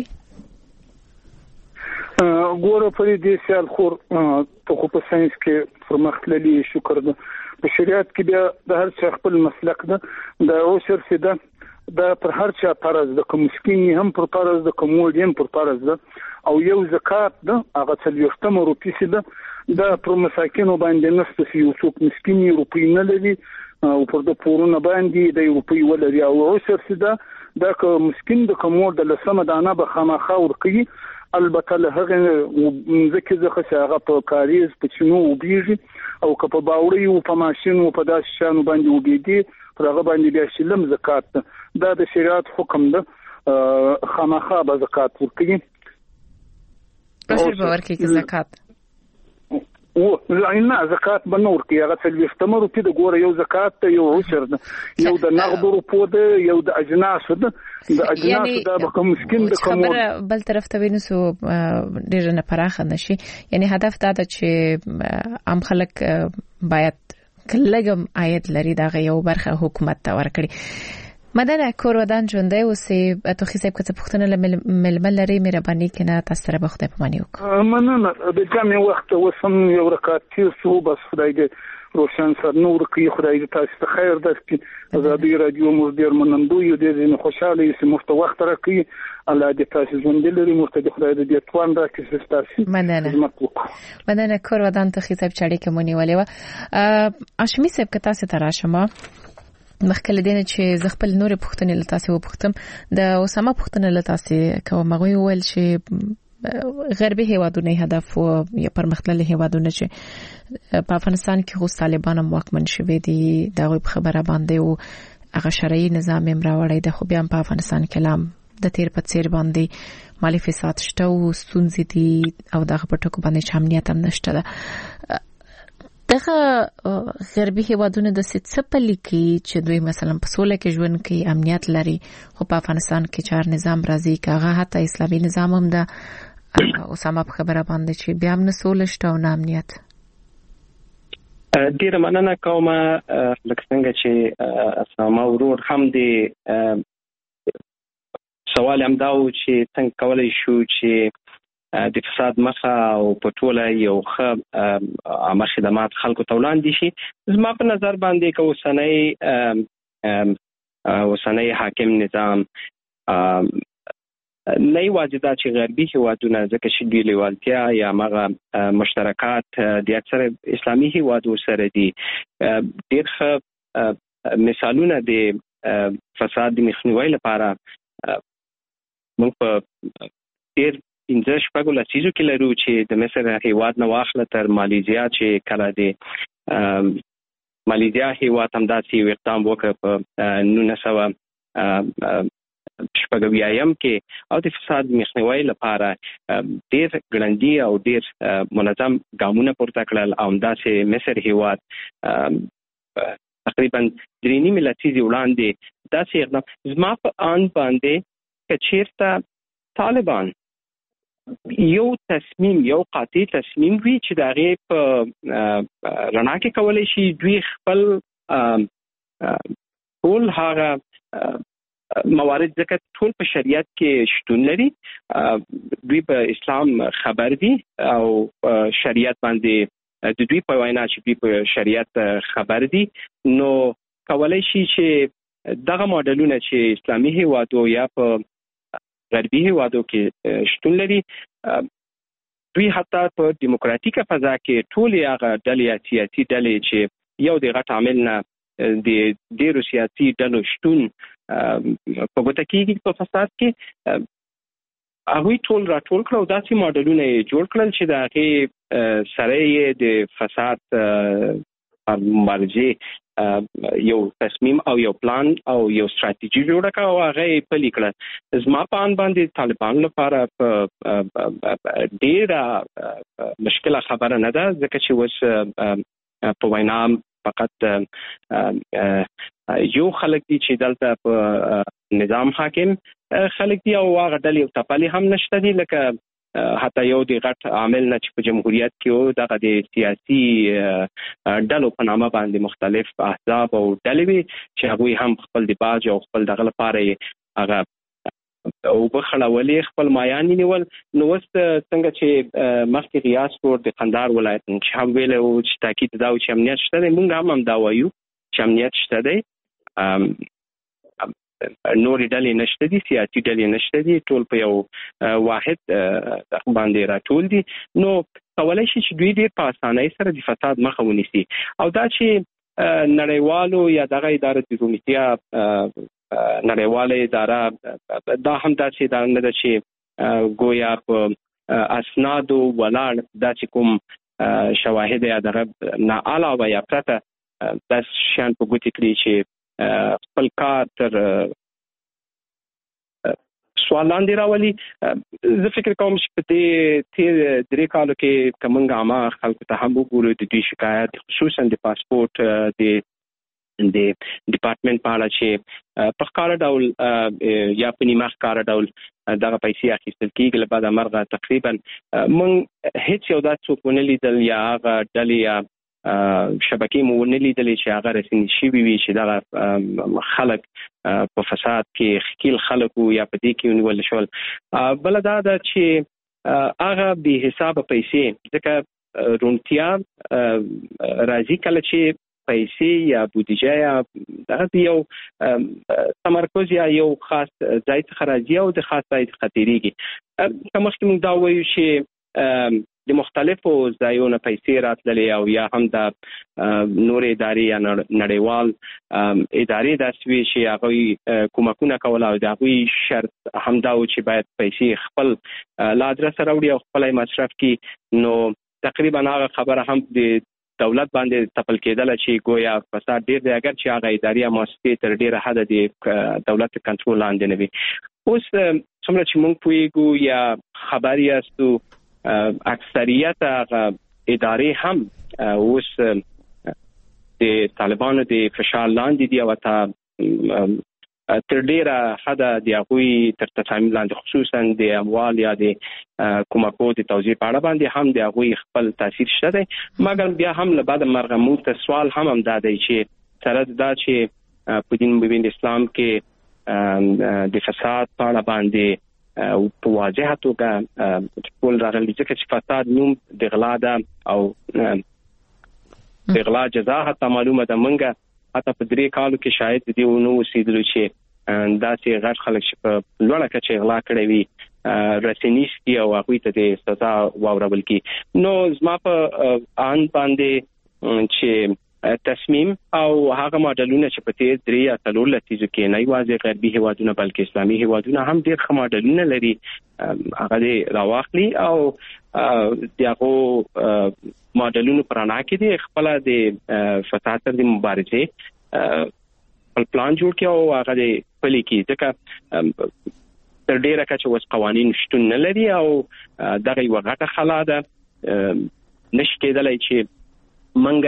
ګوره په دې سیال خور په په ساينس کې پرمختللي شکر ده په شریعت کې بیا د هر څه خپل مسلک ده د اوسر سیده دا پر هر چا فرض ده کوم مسکین هم پر فرض ده کوم وډیم پر فرض ده او یو زکات ده هغه څلوېښتمه روپۍ سیده دا پر مساکینو باندې نشته چې یو څوک مسکین روپۍ نه لري او پر د پورونه باندې د روپۍ ولري او اوسر سیده دا که مسکین د کوم د لسمه دانه به خامخا ورکړي البته له هغه ځکه ځکه چې هغه په کاریز په چینو وبېږي او که په باوري او په ماشين او په داسې شانو باندې وبېدي پر هغه باندې بیا شلم زکات دا د شریعت حکم ده خامخا به زکات ورکړي بشر به ورکړي زکات او نه زکات به نور کې هغه څلوېښتمه روپۍ د ګوره یو زکات ته یو عشر ده یو د نغدو روپو ده یو د اجناسو ده د اجناسو دا به کوم مسکین د کوم بل طرف ته وینسو ډیر نه پراخه نشي یعنی هدف دا ده چې عام خلک باید کلهګم عاید لري دا یو برخه حکومت ته ورکړي مدنه کور ودان ژوندۍ اوسې تو خیسب کڅ پختنه ململ لري مهرباني کنه تاسو سره بخته پمانی وک مننه د جامع وخت وسم یو رکعت تیسو بس خدای دې روشن سر نور کوي خدای دې تاسو ته خیر درکړي ازادي رادیو مو ډیر منندو یو دې خوشاله یې مفت وخت راکړي الله دې تاسو ژوند لري مفت دې خدای دې توان راکړي تاسو مننه مننه کور ودان ته خیسب چړې کومونی ولې و اشمی سب کتا سه تراشمه مخکله دینه چې ز خپل نور پښتنې لته تاسو وپختم د اوسامه پښتنې لته تاسو کوم مغوي ول چې غربي هیوادونه هدف او یا پرمختللي هیوادونه چې په افغانستان کې خو طالبان هم واکمن شوي دي دا غو خبره باندې او هغه شرعي نظام هم راوړی د خو بیا په افغانستان کې لام د تیر په څیر باندې مالی فساد شته او ستونزې دي او دغه په ټکو باندې امنیت هم نشته ده دغه غربي هیوادونه د سپلې کې چې دوی مثلا په سوله کې ژوند کوي امنیت لري خو په افغانستان کې چار نظام راځي کاغه حتی اسلامي نظام هم ده اوسامه په خبره باندې چې بیا هم نه سوله شته او نه امنیت ډیر مننه کوم لکه څنګه چې اسامه ورور هم دی سوال هم دا و چې څنګه کولای شو چې د فساد مخه او په ټوله یو ښه عامه خدمات خلکو ته وړاندې شي زما په نظر باندې که اوسنی اوسنی حاکم نظام نه یوازې دا چې غربي هیوادونه ځکه چې دوی لیوالتیا یا هغه مشترکات د اکثر اسلامي هیوادو سره دي ډېر ښه مثالونه د فساد د مخنیوي لپاره موږ په ډېر پنځه شپږو لسیزو کې لرو چې د مصر هیواد نه واخله تر مالیزیا چې کله د مالیزیا هیواد هم داسې یو اقدام وکړ په نولس سوه شپږ اویایم کې او د فساد مخنیوي لپاره ډېر ګړندي او ډېر منظم ګامونه پورته کړل او همداسې مصر هیواد تقریبا درې نیمې لسیزې وړاندې داسې اقدام زما په آن باندې که چېرته طالبان یو تصمیم یو قاطع تصمیم وی چې د هغې په رڼا کې کولی شي دوی خپل ټول هغه موارد ځکه ټول په شریعت کې شتون لري دوی په اسلام خبر دي او شریعت باندې د دوی په وینا چې دوی په شریعت خبر دي نو کولی شي چې دغه ماډلونه چې اسلامي هیوادو یا په غربي هیوادو کې شتون لري دوی حتی په دیموکراتیکه فضا کې ټول هغه ډلې یا سیاسي ډلې چې یو د غټ عامل نه د ډېرو سیاسي ډلو شتون په ګوته کېږي په فساد کې هغوی ټول راټول کړه او داسې ماډلونه یې جوړ کړل چې د هغې سره یې د فساد پر مبارزې یو تصمیم او یو پلان او یو ستراتیژي جوړه کړه او هغه پلي کړه. زما په ان باندې طالبان لپاره ډېره مشکله خبره نه ده، ځکه چې اوس په وینا فقط یو خلک دي چې دلته په نظام حاکم خلک دي او هغه ډلې او تپلې هم نشته دي، لکه حتی یو د غټ عامل نه چې په جمهوریت کې و دغه د سیاسي ډلو په نامه باندې مختلف احزاب او ډلې وي چې هغوی هم خپل د باج او خپل دغه لپاره هغه او بخړولې خپل مایان نیول. نو اوس څنګه چې مخکې ریاض کور د قندهار ولایت چې هم ویل او چې تاکید دا و چې امنیت شته دی، موږ هم هم دا وایو چې امنیت شته دی، نورې ډلې نشته دي، سیاسي ډلې نشته دي، ټول په یو واحد باندې راټول دي. نو کولای شي چې دوی ډېر په اسانۍ سره د فساد مخه ونیسي. او دا چې نړیوالو یا دغه اداره د رومیتیا نړیواله اداره دا هم دا چې دا نه ده چې ګویا په اسنادو ولاړ دا چې کوم شواهد یا دغه نه علاوه یا پرته دا شیان په ګوتې کړي چې خپل کار تر سوال لاندې راولي. زه فکر کوم چې په دې تیر درې کالو کې کومنګ عامه خلکو ته هم وګورو د دې شکایت خصوصا د پاسپورت د د ډپارټمنټ په اړه چې په ښکاره ډول یا په نیمه ښکاره ډول دغه پیسې اخیستل کېږي له بعده مرغه تقریبا موږ هیڅ یو دا څوک ونه لیدل یا هغه ډلې یا شبکې مو ونه لیدلې چې هغه رسمي شوي وي چې دغه خلک په فساد کې ښکیل خلک وو یا په دې کې ونیول شول. بله دا ده چې هغه بې حسابه پیسې، ځکه روڼتیا راځي کله چې پیسې یا بودیجه یا دغه یو تمرکز یا یو خاص ځای څخه راځي او د خاص ځای څخه تېرېږي. که مخکې موږ دا وایو چې د مختلفو ځایونو پیسې راتللې او یا هم د نور ادارې یا نړیوال ادارې داسې وي چې هغوی کومکونه کول او د هغوی شرط همدا و چې باید پیسې خپل له ادرسه راوړي او خپله مصرف کړي. نو تقریبا هغه خبره هم د دولت باندې تپل کېدله چې ګویا فساد ډېر دی، اگر چې هغه ادارې یا مؤسسې تر ډېره حده د دولت کنټرول لاندې نه وي. اوس څومره چې موږ پوهېږو یا خبر یاستو اکثریت هغه ادارې هم اوس د طالبانو د فشار لاندې دي او حتی تر ډېره حده د هغوی تر تصامیم لاندې خصوصا د اموال یا د کومکو د توزیع په اړه باندې هم د هغوی خپل تاثیر شته دی. مګر بیا هم له بعده مرغه موږ ته سوال هم همدا دی چې سره دا چې په دین مبین اسلام کې د فساد په اړه باندې په واضحه توګه ټول راغلي، ځکه چې فساد نوم د غلا ده او د غلا جزا حتی معلومه ده. موږ حتی په درې کالو کې شاید د دې ونه اوسېدلو چې داسې غټ خلک چې په لوړه کچه غلا کړی وي رسنیستي او هغوی ته د سزا واورول کړي. نو زما په ان باندې چې تصمیم او هغه ماډلونه چې په تیر درې یا څلور لسیزو کې نه یوازې غربي هیوادونه بلکې اسلامي هیوادونه هم ډېر ښه ماډلونه لري، هغه دې راواخلي او د هغو ماډلونو په رڼا کې دې خپله د فساد سره د مبارزې خپل پلان جوړ کړي او هغه دې پلي کړي، ځکه تر ډېره کچه اوس قوانین شتون نه لري او دغه یوه غټه خلا ده. نشي کېدلی چې موږ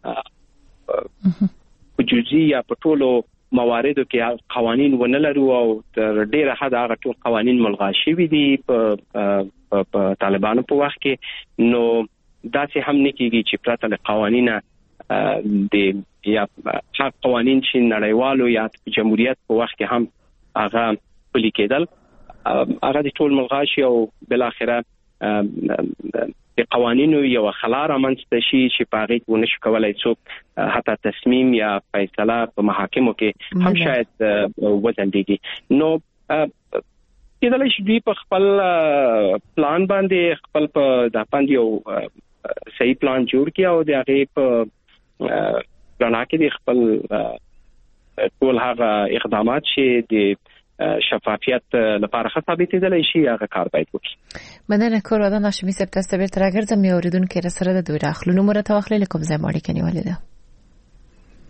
په جزئي یا په ټولو مواردو کې قوانین ونه لرو او تر ډېره حده هغه ټول قوانین ملغا شوي دي په طالبانو په وخت کې. نو داسې هم نه کېږي چې پرته له قوانینه د یا هغه قوانین چې نړیوالو یا جمهوریت په وخت کې هم هغه پلي کېدل هغه د ټول ملغا شي او بالاخره د قوانینو یو خلا رامنځته شي چې په هغې کې ونه شي کولی څوک حتی تصمیم یا فیصله په محاکمو کې هم شاید وځنډېږي. نو کېدلی شي دوی په خپل پلان باندې خپل په دا باندې یو صحیح پلان جوړ کړي او د هغې په رڼا کې د خپل ټول هغه اقدامات چې د شفافیت لپاره ښه ثابتېدلی شي هغه کار باید وکړي. مننه کورودان هاشمي صاحب، تاسو ته بیرته راګرځم. یو اورېدونکی راسره د دوی راخلو نوم راته واخلئ له کوم ځای مو اړیکه نیولې ده؟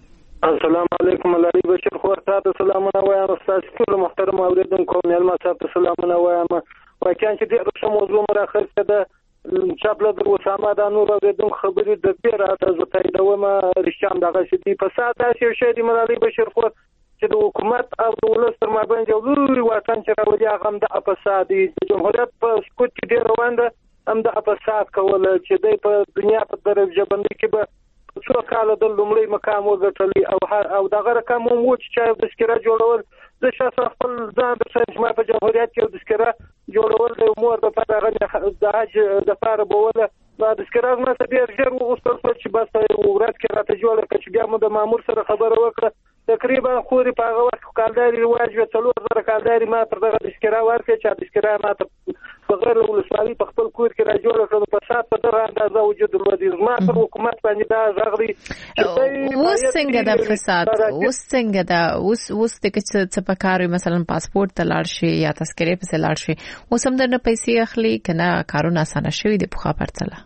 السلام علیکم علي بشیر خور تاسو سلامونه وایم تاسو ټول محترم اوریدونکو مېلمه تاسو سلامونه وایم واکه چې د رښتیا موضوع مراخصه ده چاپله د وسامه د نور اوریدونکو خبرې د پیرا تاسو ته دومه رښتیا دغه شدي په ساده شي د علي بشیر خور چې د حکومت او د ولس تر مابین یو لوی واټن چې راولي هغه هم د اپسادي د جمهوریت په سکوت کې ډیر روان ده هم د اپساد کول چې د په دنیا په درجه بندي کې به څو کال د لومړي مقام وګټلی او او دغه رقم مو چې د سکره جوړول د شخص خپل ځان د سنجما په جمهوریت کې د سکره جوړول د امور په اړه د حج د فار بوله د سکره نه ډیر ژر وغوښتل چې بس ورځ کې راته جوړه کړي بیا مو د مامور سره خبره وکړه تقریبا خوري په هغه وخت کالداري رواج و څلور زره کالداري ما پر دغه د سکره ورکړي چې د سکره ما ته بغیر ولسوالي په خپل کور کې را جوړه کړو په سات په دغه اندازه وجود لري ما پر حکومت باندې دا غغري اوس څنګه د فساد اوس څنګه دا اوس اوس د څه په کار مثلا پاسپورت ته لاړ شي یا تذکرې په لاړ شي اوس هم درنه پیسې اخلي کنه کارونه اسانه شوی د پخوا پرتله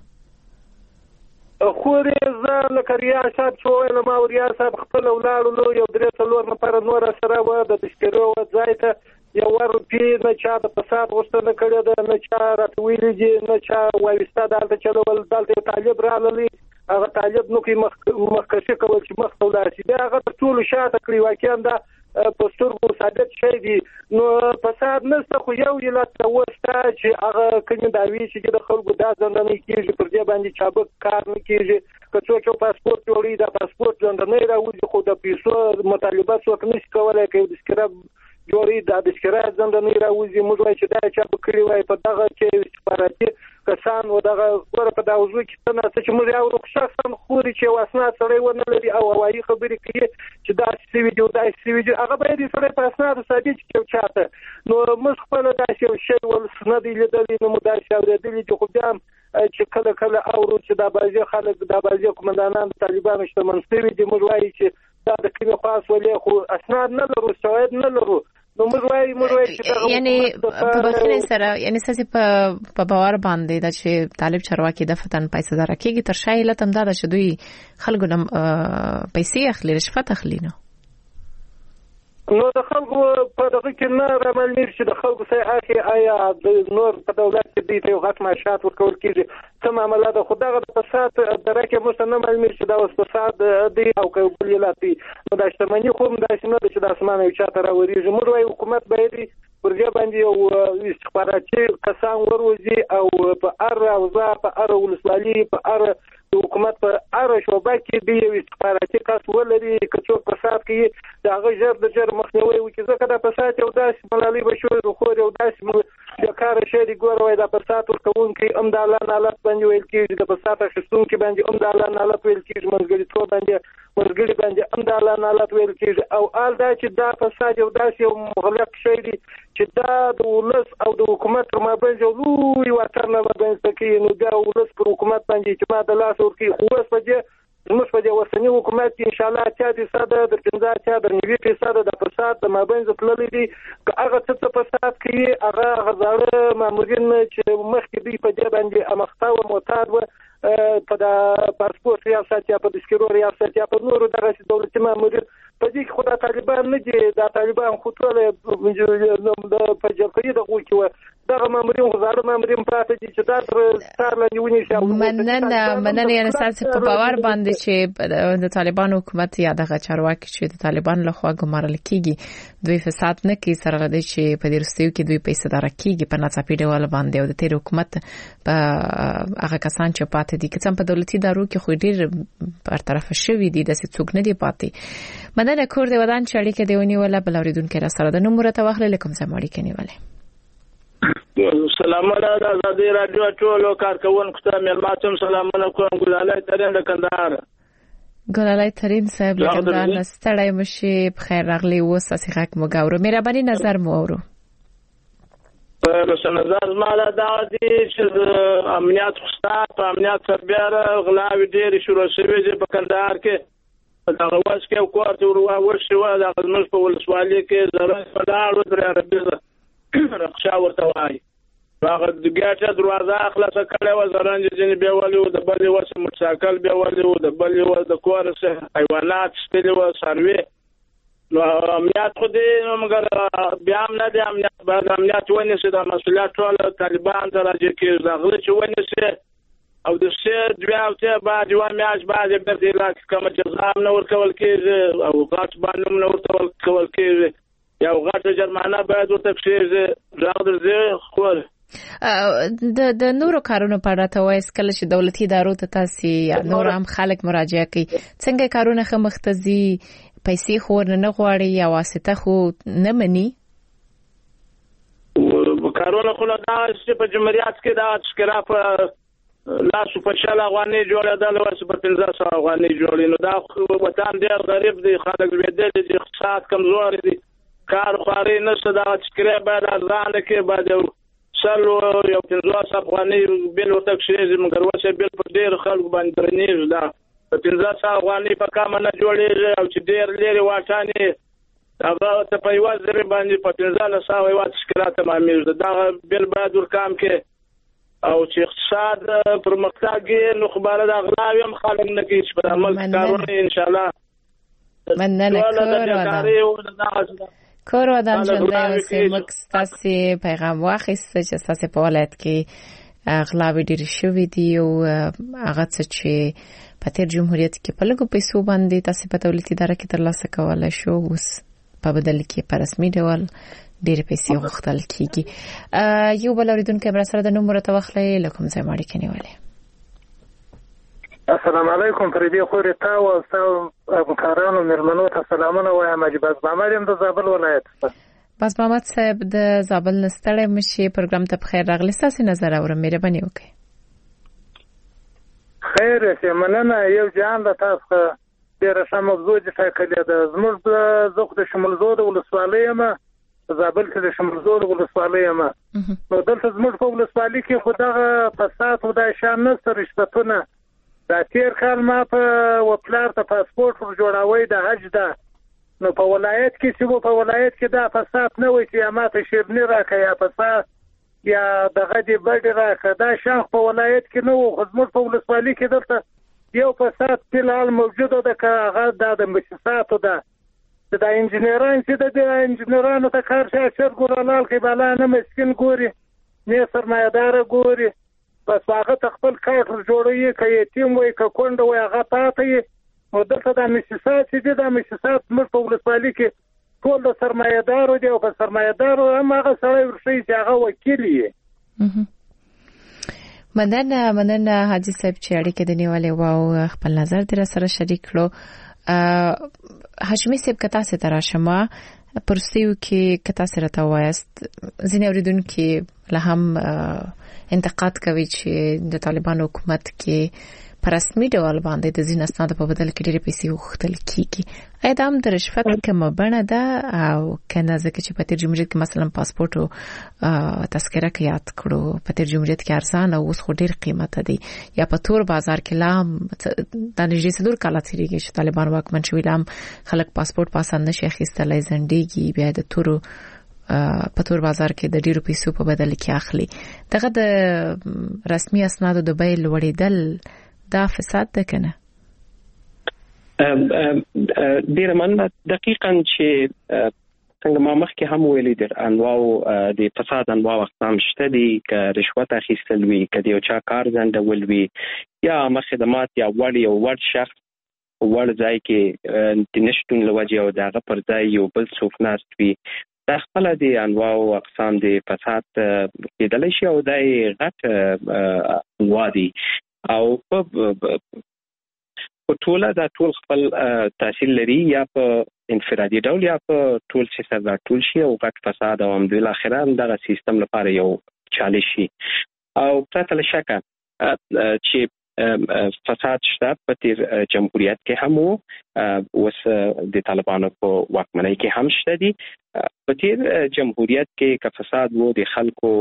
خوري زه لکه ریاست شوی له ما ریاست خپل ولاړو یو درې څلور نفر نور سره و د تشکرو ځای ته یو ور په نه چا د فساد غوښتنه کړې ده نه چا راتویلې دي نه چا وایستا دلته چلول دلته طالب راللی هغه طالب نو کې مخ مخکشه کول چې مخ ولر شي دا هغه ټول شاته کړی واکه دا پستور مو ثابت شي دي نو فساد نشته خو یو یلت وستا چې هغه کله دا وی چې د خلکو دا ځندنه کیږي پر دې باندې چابک کار نه کیږي که څوک پاسپورت جوړي دا پاسپورت ځندنه راوځي خو د پیسو مطالبه څوک نشي کولای کوي د سکراب جوړي د دشکره ځندنه راوځي موږ وایو چې دا چا بکړی وای په دغه کې استخباراتي کسان و دغه ور په داوزو کې څنګه چې موږ یو شخصا خوري چې واسنه سره ونه لري او وايي خبرې کوي چې دا سی ویډیو دا سی ویډیو هغه به دې سره په اسناد ثابت کې چاته نو موږ خپل دا شی ول سند لیدل نو موږ دا شی اوریدل چې خو بیا چې کله کله اورو چې دا بازي خلک دا بازي کومندانان طالبان شتمن سوي دي موږ وایي چې دا د کینو خاص ولې خو اسناد نه لرو شواهد نه لرو نو موږ وایي موږ وایي چې یعنی په بخښنې سره یعنی ساسي په په باور باندې دا چې طالب چرواکي د فتن پیسې درکېږي تر شای لتم دا چې دوی خلکو نم پیسې اخلي رشوت اخلي نو نو د خلکو په دغه کې نه رامل نیر چې د خلکو سره اخی آیا د نور په دولت کې دی یو غټ معاشات ورکول کیږي څه معاملات د خدای د فساد درکه مو نه معلوم چې دا اوس فساد دی او کوم لاتي نو د شتمنۍ خو د شنو د اسمانه یو چاته راوړي موږ وايي حکومت باید پر دې باندې یو استخباراتي کسان وروزي او په ار او ځا په ار ولسوالي په ار د حکومت په ار شوبه کې دی یو استخباراتي کس ولري چې څوک فساد کوي دا غږ د جر مخنیوي وکړي ځکه دا فساد یو داسې ملالي بشوي خو یو داسې د کار شې دی ګوروي دا فساد ورکون کې ام د الله نالت باندې ویل کېږي د فساد شستون کې باندې ام د الله نالت ویل کېږي منځګړي ټول باندې منځګړي باندې ام د الله نالت ویل کېږي او آل دا چې دا فساد یو داسې یو مغلق شی دی چې دا د ولس او د حکومت تر مابین یو لوی واټن نه باندې کوي نو دا ولس پر حکومت باندې چې ما د لاس ورکی خو اوس په دې زموږ په دې وسنی حکومت کې ان شاء الله چې د ساده د پنځه چې د نیوي فیصد د فساد د مابین زتللې دي هغه څه فساد کوي هغه غزاړه مامورین چې مخکې دی په دې باندې امخته او معتاد و په د پاسپورت ریاست یا په دسکرو ریاست یا په نورو دغه دولتي مامورین په دې کې خدای طالبان نه دي دا طالبان خو ټول د پجاپي د غوکی و دغه مامورین غزاړه مامورین پراته دي چې دا تر ستار لنیونی شي مننه مننه یعنی اساس په باور باندې چې د طالبان حکومت یا دغه چارواکي چې د طالبان لخوا ګمارل کیږي دوی فساد نه کوي سره لدی چې په دې رستیو کې دوی پیسې درکېږي په ناڅاپي ډول باندې او د تیر حکومت په هغه کسان چې پاتې دي که څنګه په دولتي دارو کې خو ډیر برطرف شوی دي د څوک نه دی پاتې مننه کور دی ودان چې اړیکه دی ونیوله بل اوریدونکو را سره د نمبر ته واخلې کوم ځای اړیکه نیولې سلام علیکم آزادی رادیو ټولو کارکونکو ته ملماتم سلامونه کوم ګلالای ترين د کندهار ګلالای ترين صاحب له کندهار ستړی مشي بخیر راغلی اوس اسې حق مو ګورو مهرباني نظر مو اورو په نظر مالا دا دي چې امنیت خستا په امنیت سربېره غلاوي ډېر شروع شوې دي په کندهار کې دا واس کې کوارت ورو ورشي و دا زموږ په ولسوالۍ کې زره په لاړو درې عربي رخصا ورته وایي هغه د ګاټه دروازه خلاصه کړې و زرنج ځنې به ولې د بلې وسه موټرسایکل به ولې د بلې و د کورسه حیوانات ستلې و سروي نو امنیت خو دې مګر بیا هم نه دی امنیت بعد امنیت ونیسي د مسؤلیت ټول طالبان ته راځي کې دغه چې ونیسي او د څه دوه هفته بعد یو میاش بعد به د لاک کوم جزا هم نور کول کېږي او غاټ باندې نور کول کېږي یو غاټ جرمانه باید ورته کېږي راغلی زه خو د د نورو کارونو په اړه ته وایي کله چې دولتي ادارو ته تاسو یا نور هم خلک مراجعه کوي څنګه کارونه خه مختزي پیسې خور نه غواړي یا واسطه خو نه مني کارونه خو دا چې په جمهوریت کې دا تشکیلا په لاسو په شل افغاني جوړېدل او په پنځه سوه افغاني جوړې نو دا وطن ډېر غریب دی خلک زیاتې دي اقتصاد کمزور دي کار خواري نشته دا تشکیلا باید ارزانه کې باید سلو یو پنځه افغاني بل ورته شي مګر وسه بل په ډېر خلک باندې درنیږي دا په پنځه سوه افغاني په کم نه جوړېږي او چې ډېر لري واټانې هغه ته په یو ځل باندې په پنځه سوه یو تشکیلا تمامېږي دا بل باید ورکام کې او چې اقتصاد پرمختګ نو خبره د اغلاوی هم خلک نه کوي چې په عمل کارونه ان شاء الله مننه کور ودان ژوندۍ اوسې موږ ستاسې پیغام واخیسته چې ستاسې په ولایت کې اغلاوې ډېرې شوي دي او هغه څه چې په تېر جمهوریت کې په لږو پیسو باندې تاسې په دولتي اداره کې ترلاسه کولی شو اوس په بدل کې په رسمي ډول ډېرې پیسې غوښتل کېږي. یو بل اورېدونکی بل سره د نوم راته واخلئ له کوم ځای مو اړیکه نیولې؟ السلام علیکم فریدې خورې تا او ستاسو همکارانو مېرمنو ته سلامونه وایم. حاجي باز محمد یم د زابل ولایت. باز محمد صاحب د زابل نه ستړی مه شئ پروګرام ته بخیر راغلئ. ستاسې نظر اورم مهرباني وکړئ. خیر یې مننه. یو جهان د تاسو ډېره ښه موضوع چې ټاکلې ده. زموږ زه خو د شمولزو د ولسوالۍ یم زابل کې د شمولزو د ولسوالۍ یم نو دلته زموږ په ولسوالۍ کې خو دغه فساد او دا شیان نشته رشوتونه. دا تېر کال ما په وپلار ته پاسپورټ ور جوړاوی د حج ده نو په ولایت کې چې په ولایت کې دا فساد نه وي چې یا ما ته شیرني راکړه یا فساد یا دغه دې بډې راکړه دا شان په ولایت کې نه وو. خو زموږ په ولسوالۍ کې دلته یو فساد فلحال موجوده ده که هغه دا د مؤسساتو ده دا انجنیران چې د انجنیرانو ته کار شي اکثر ګورالال کې بالا نه مسکین ګوري نه سرمایه‌دار ګوري بس هغه خپل کار جوړوي که یتیم وي که کونډه وي هغه پاتې نو دلته د مؤسسات چې د مؤسسات موږ په ولسوالۍ کې ټول د سرمایه‌دارو دی او په سرمایه‌دارو هم هغه سړی ورشي چې هغه وکیل یې. مننه مننه حاجي صاحب چې اړیکې د نیولې واو خپل نظر در سره شریک کړو. هاشمي صاحب کتا سره تراشمه پرسیو کې کتا سره تا وایست ځینې اوریدونکو له هم انتقاد کوي چې د طالبانو حکومت کې په رسمي ډول باندې د ځینې اسنادو په بدل کې ډېرې پیسې وغوښتل کیږي. ایا دا هم د رشوت کومه بڼه ده او کنه ځکه چې په تیر جمهوریت کې مثلا پاسپورت او تذکره کې یاد کړو په تیر جمهوریت کې ارزانه او اوس خو ډېر قیمته دي یا په تور بازار کې لام د نږدې څلور کاله تیریږي چې طالبان واکمن شوي لام خلک پاسپورت په اسانه نشي اخیستلای زندګي بیا د تورو په تور بازار کې د ډیرو پیسو په بدل کې اخلي. دغه د رسمي اسنادو د بیل وړېدل دا فساد ده کنه؟ ډیره مننه. دقیقاً چې څنګه ما مخکې هم ویلي در انواو د فساد انواو اقسام شته دي که رشوت اخیستل وي که د یو چا کار ځنډول وي یا عامه خدمات یا وړ یو وړ شخص وړ ځای کې د نشتون له وجې او د هغه پر ځای یو بل څوک ناست وي دا خپل د انواو اقسام د فساد کېدلی شي او دا یې غټ انوا دي او په ټوله دا ټول خپل تاثیر لري یا په انفرادي ډول یا په ټول چې سره ټول شي او غټ فساد او هم د اخر هم دغه سیستم لپاره یو چالش شي او پرته له شکه چې فساد شته په تیر جمهوریت کې هم وو اوس د طالبانو په واکمنۍ کې هم شته دي. په تیر جمهوریت کې که فساد وو د خلکو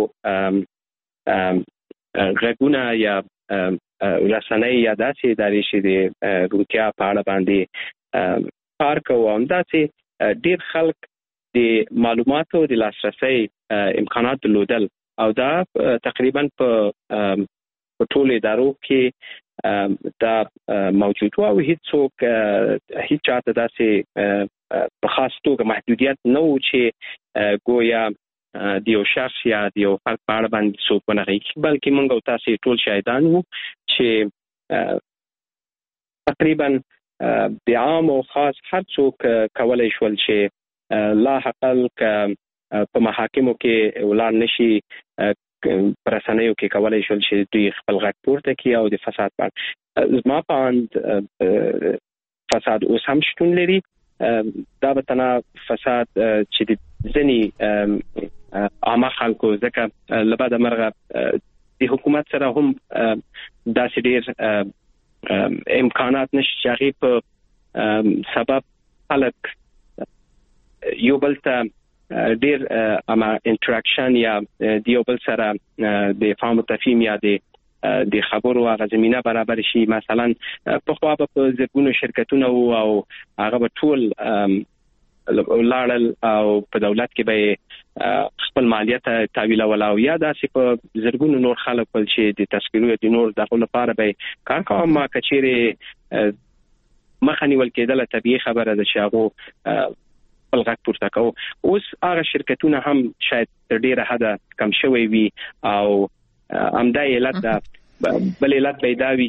غږونه یا رسنۍ یا داسې ادارې چې د روغتیا په اړه باندې کار کوو همداسې ډېر خلک د معلوماتو د لاسرسۍ امکانات درلودل او دا تقریبا په په ټول ادارو کې دا موجود و او هیڅوک هیڅ چاته داسې په خاص توګه محدودیت نه و چې ګویا د یو شخص یا د یو فرد په اړه باندې څوک ونه غږیږي، بلکې موږ او تاسې ټول شاهدان وو چې تقریبا د عام او خاص هر څوک کولی شول چې لا حقل په محاکمو کې ولاړ نشي، پر رسنیو کې کولی شول چې دوی خپل غږ پورته کړي او د فساد په زما په اند فساد اوس هم شتون لري. دا به تنها فساد چې د ځینې عامه خلکو ځکه له بعده مرغه د حکومت سره هم داسې ډېر امکانات نشي چې هغې په سبب خلک یو بل ته ډیر اما انټراکشن یا د یو بل سره د فهم تفهیم یا د د خبرو هغه زمينه برابر شي. مثلا په خوا په زرګونو شرکتونه او هغه په ټول لاړل او په دولت کې به خپل مالیات تحویل ولا او یا داسې په زرګونو نور خلک ول چې د تشکیلو د نور دغه لپاره به کار کوم. ما کچېره مخنی ول کېدل طبيعي خبره ده چې هغه خپل غږ پورته کوو. اوس هغه شرکتونه هم شاید تر ډیره حده کم شوی وي او همدا علت ده. بل علت به دا وي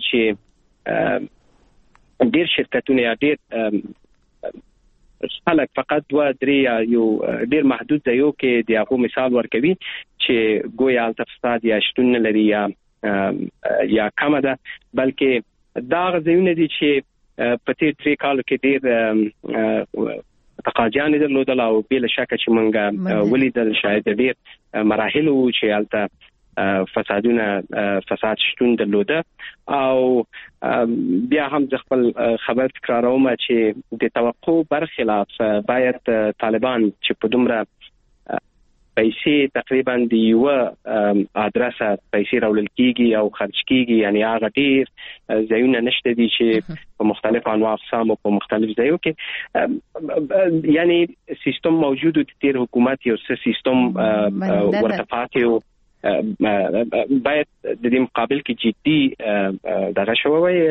چې ډیر شرکتونه یا ډیر خلک فقط دوه درې یا یو ډیر محدود ځایو کې د هغو مثال ورکوي چې ګویا هلته فساد یا شتون نه لري یا یا کمه ده، بلکې دا هغه ځایونه دي چې په تېر درې کالو کې ډیر تقاضیان درلودل او بل شک چې مونږه ولیدل شاید ډیر مراحل وو چې البته فسادونه فساد شتون درلوده. او بیا هم ځ خپل خبر تکراروم چې د توقع برخلاف باید طالبان چې په دومره پیسې تقریبا د یو ادرسه پیسې راولل کیږي او خرج کیږي، یعنی هغه ډیر ځایونه نشته دي چې په مختلفو انواع اقسام او په مختلف ځایو کې یعنی سیستم موجود د تیر حکومت یو سیستم ورته پاتې او باید د دې مقابل کې جدي دغه شوی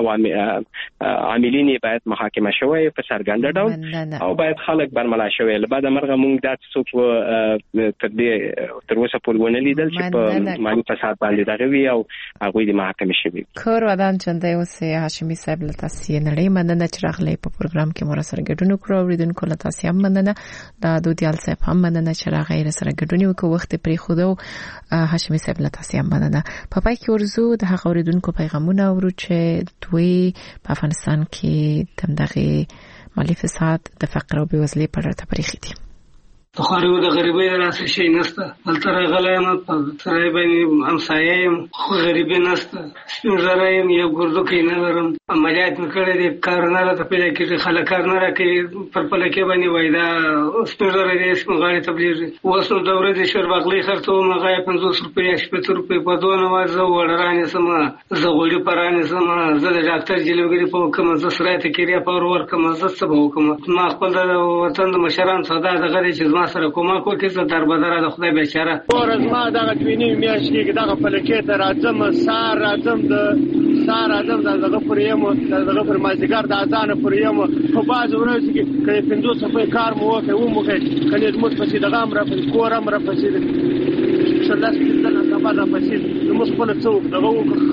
عاملین باید محاکمه شوی په سرګند ډول او باید خلک برملا شوی. له بعد مرغه مونږ د څوک تر دې تر اوسه پورې ونه لیدل چې په مالي فساد باندې دغه وی او هغه د محاکمه شوی. کور ودان چنده اوسه هاشمي صاحب له تاسو نړۍ مننه چې راغلی په پروګرام کې مور سره ګډون کړو. اوریدونکو له تاسو هم مننه، د دودیال صاحب هم مننه چې راغی سره ګډون وکړو، وخت پرې خودو هاشمي صاحب له تاسو هم مننه. په پای کې ورزو د هغه اوریدونکو پیغامونه ورو چې دوی په افغانستان کې تمدغه مالی فساد د فقر او بېوزلۍ په اړه تبریخ دي. خو د غریبۍ راځي شي نسته هلته راغلایم په سره باندې همسایه یم خو غریبۍ نسته سپین زره یم یو ګردو کې نه لرم عملیات مې کړی دی کار نه راته پیدا کېږي خلک کار نه راکوي پر پلکې باندې وایي دا سپین زره دی سپین غاړې تبلیغ اوس نو د ورځې شوربغلۍ خرڅوم هغه یې پنځوس روپۍ شپېته روپۍ په دوه نوه زه وړه رانیسم زه غوړي په رانیسم زه د ډاکټر جلوګري په وکړم زه سرایته کېریا په ور ورکړم زه څه به وکړم ما خپل د وطن د مشران سودا دغه دی چې زما سره کومک وکړي زه دربدره د خدای بیچاره ورځ ما دغه دویني میاشت کې دغه پلکې ته راځم سار راځم د سار راځم دغه پرې یم دغه پر مازیګر د اذان پرې یم په باز ورځ کې کله پنځوس روپۍ کار مو وکړ و مو کې کله موږ پسې دغه امر په کورم را پسې شلاس کې نه خبر را پسې نو موږ خپل څو دغه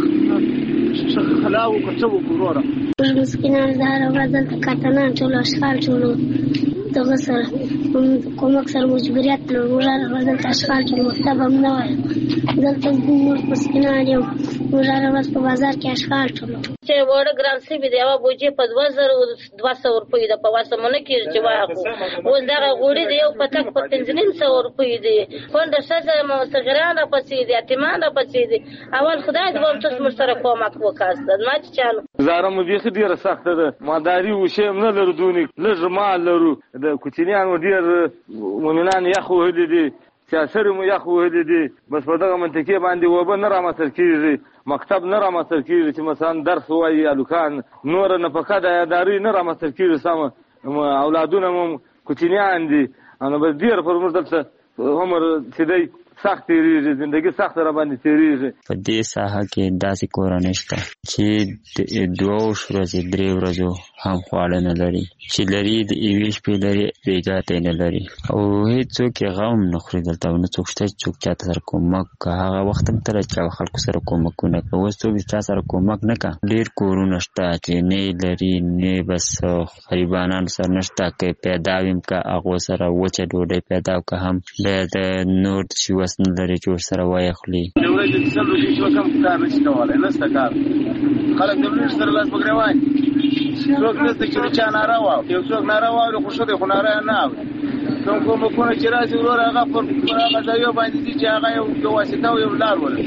وکړو خلاو کوڅو وګوره مسکینان زهره ورځ کټنان ټول اشغال ټول دغه سره کومک سره مجبوریت لري ورځ اشغال ټول مکتب هم نه وای دلته موږ مسکینان یو ورځ په بازار کې اشغال ټول چې وړ ګران سی به دی او بوجي په دوه زره دوه سوه روپۍ د په واسه مونږ کې چې واخو اوس دا غوړي دی یو پتک په پنځه سوه روپۍ دی پنده سزا مستغران پسې دی اعتماد پسې دی اول خدای دې وم تاسو سره کومک وکړه ما چې چالو زاره مو دې ډیره سخته ده ماداري وشم نه لرو دونی لږ مال لرو د کوچنیانو ډیر مؤمنان یخو هدي دي سیاسر مو یخو هدي دي بس په دغه منطقه باندې وبه نه رامسر کیږي مکتب نه رامسر کیږي چې مثلا درس وایي الکان نور نه فقط اداري نه رامسر کیږي سم اولادونه مو کوچنیان دي انا بس ډیر پر مرتبه عمر چې دی سخت تیریږي، زندگی سخت را باندې تیریږي. په دې ساحه کې داسې کورنۍ شته چې د دوه ورځې درې ورځو هم خواړه نه لري، چې لري د یوې شپې لري بیګا ته نه لري او هیڅوک یې غم نه خوري. دلته نه څوک شته چې څوک چاته سره کومک که هغه وخت هم تر چا خلکو سره کومکونه کوي. اوس څوک چا سره کومک نه کوي. ډېر کورونه شته چې نه لري نه بس غریبانو سره نشته، که پیدا ویم که هغو سره وچه ډوډۍ پیدا که هم بیا د نور شي وس نه لري چې ورسره وایه خوري. د ورځې د څلور شیشو کم کار نشي کولی، نشته کار. خلک د لوږې سره لاس په ګرېوان څوک نشته چې د چا ناره واوري. یو څوک ناره واوري خو ښه دی، خو ناره یې نه اوري. کوم کومکونه چې راځي ورور هغه پر هغه ځایو باندې دي چې هغه یو واسطه او یو لار ولري.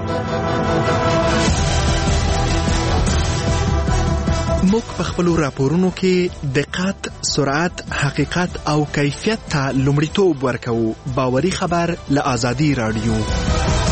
موږ په خپلو راپورونو کې دقت، سرعت، حقیقت او کیفیت ته لومړیتوب ورکوو. باوري خبر له آزادي رادیو.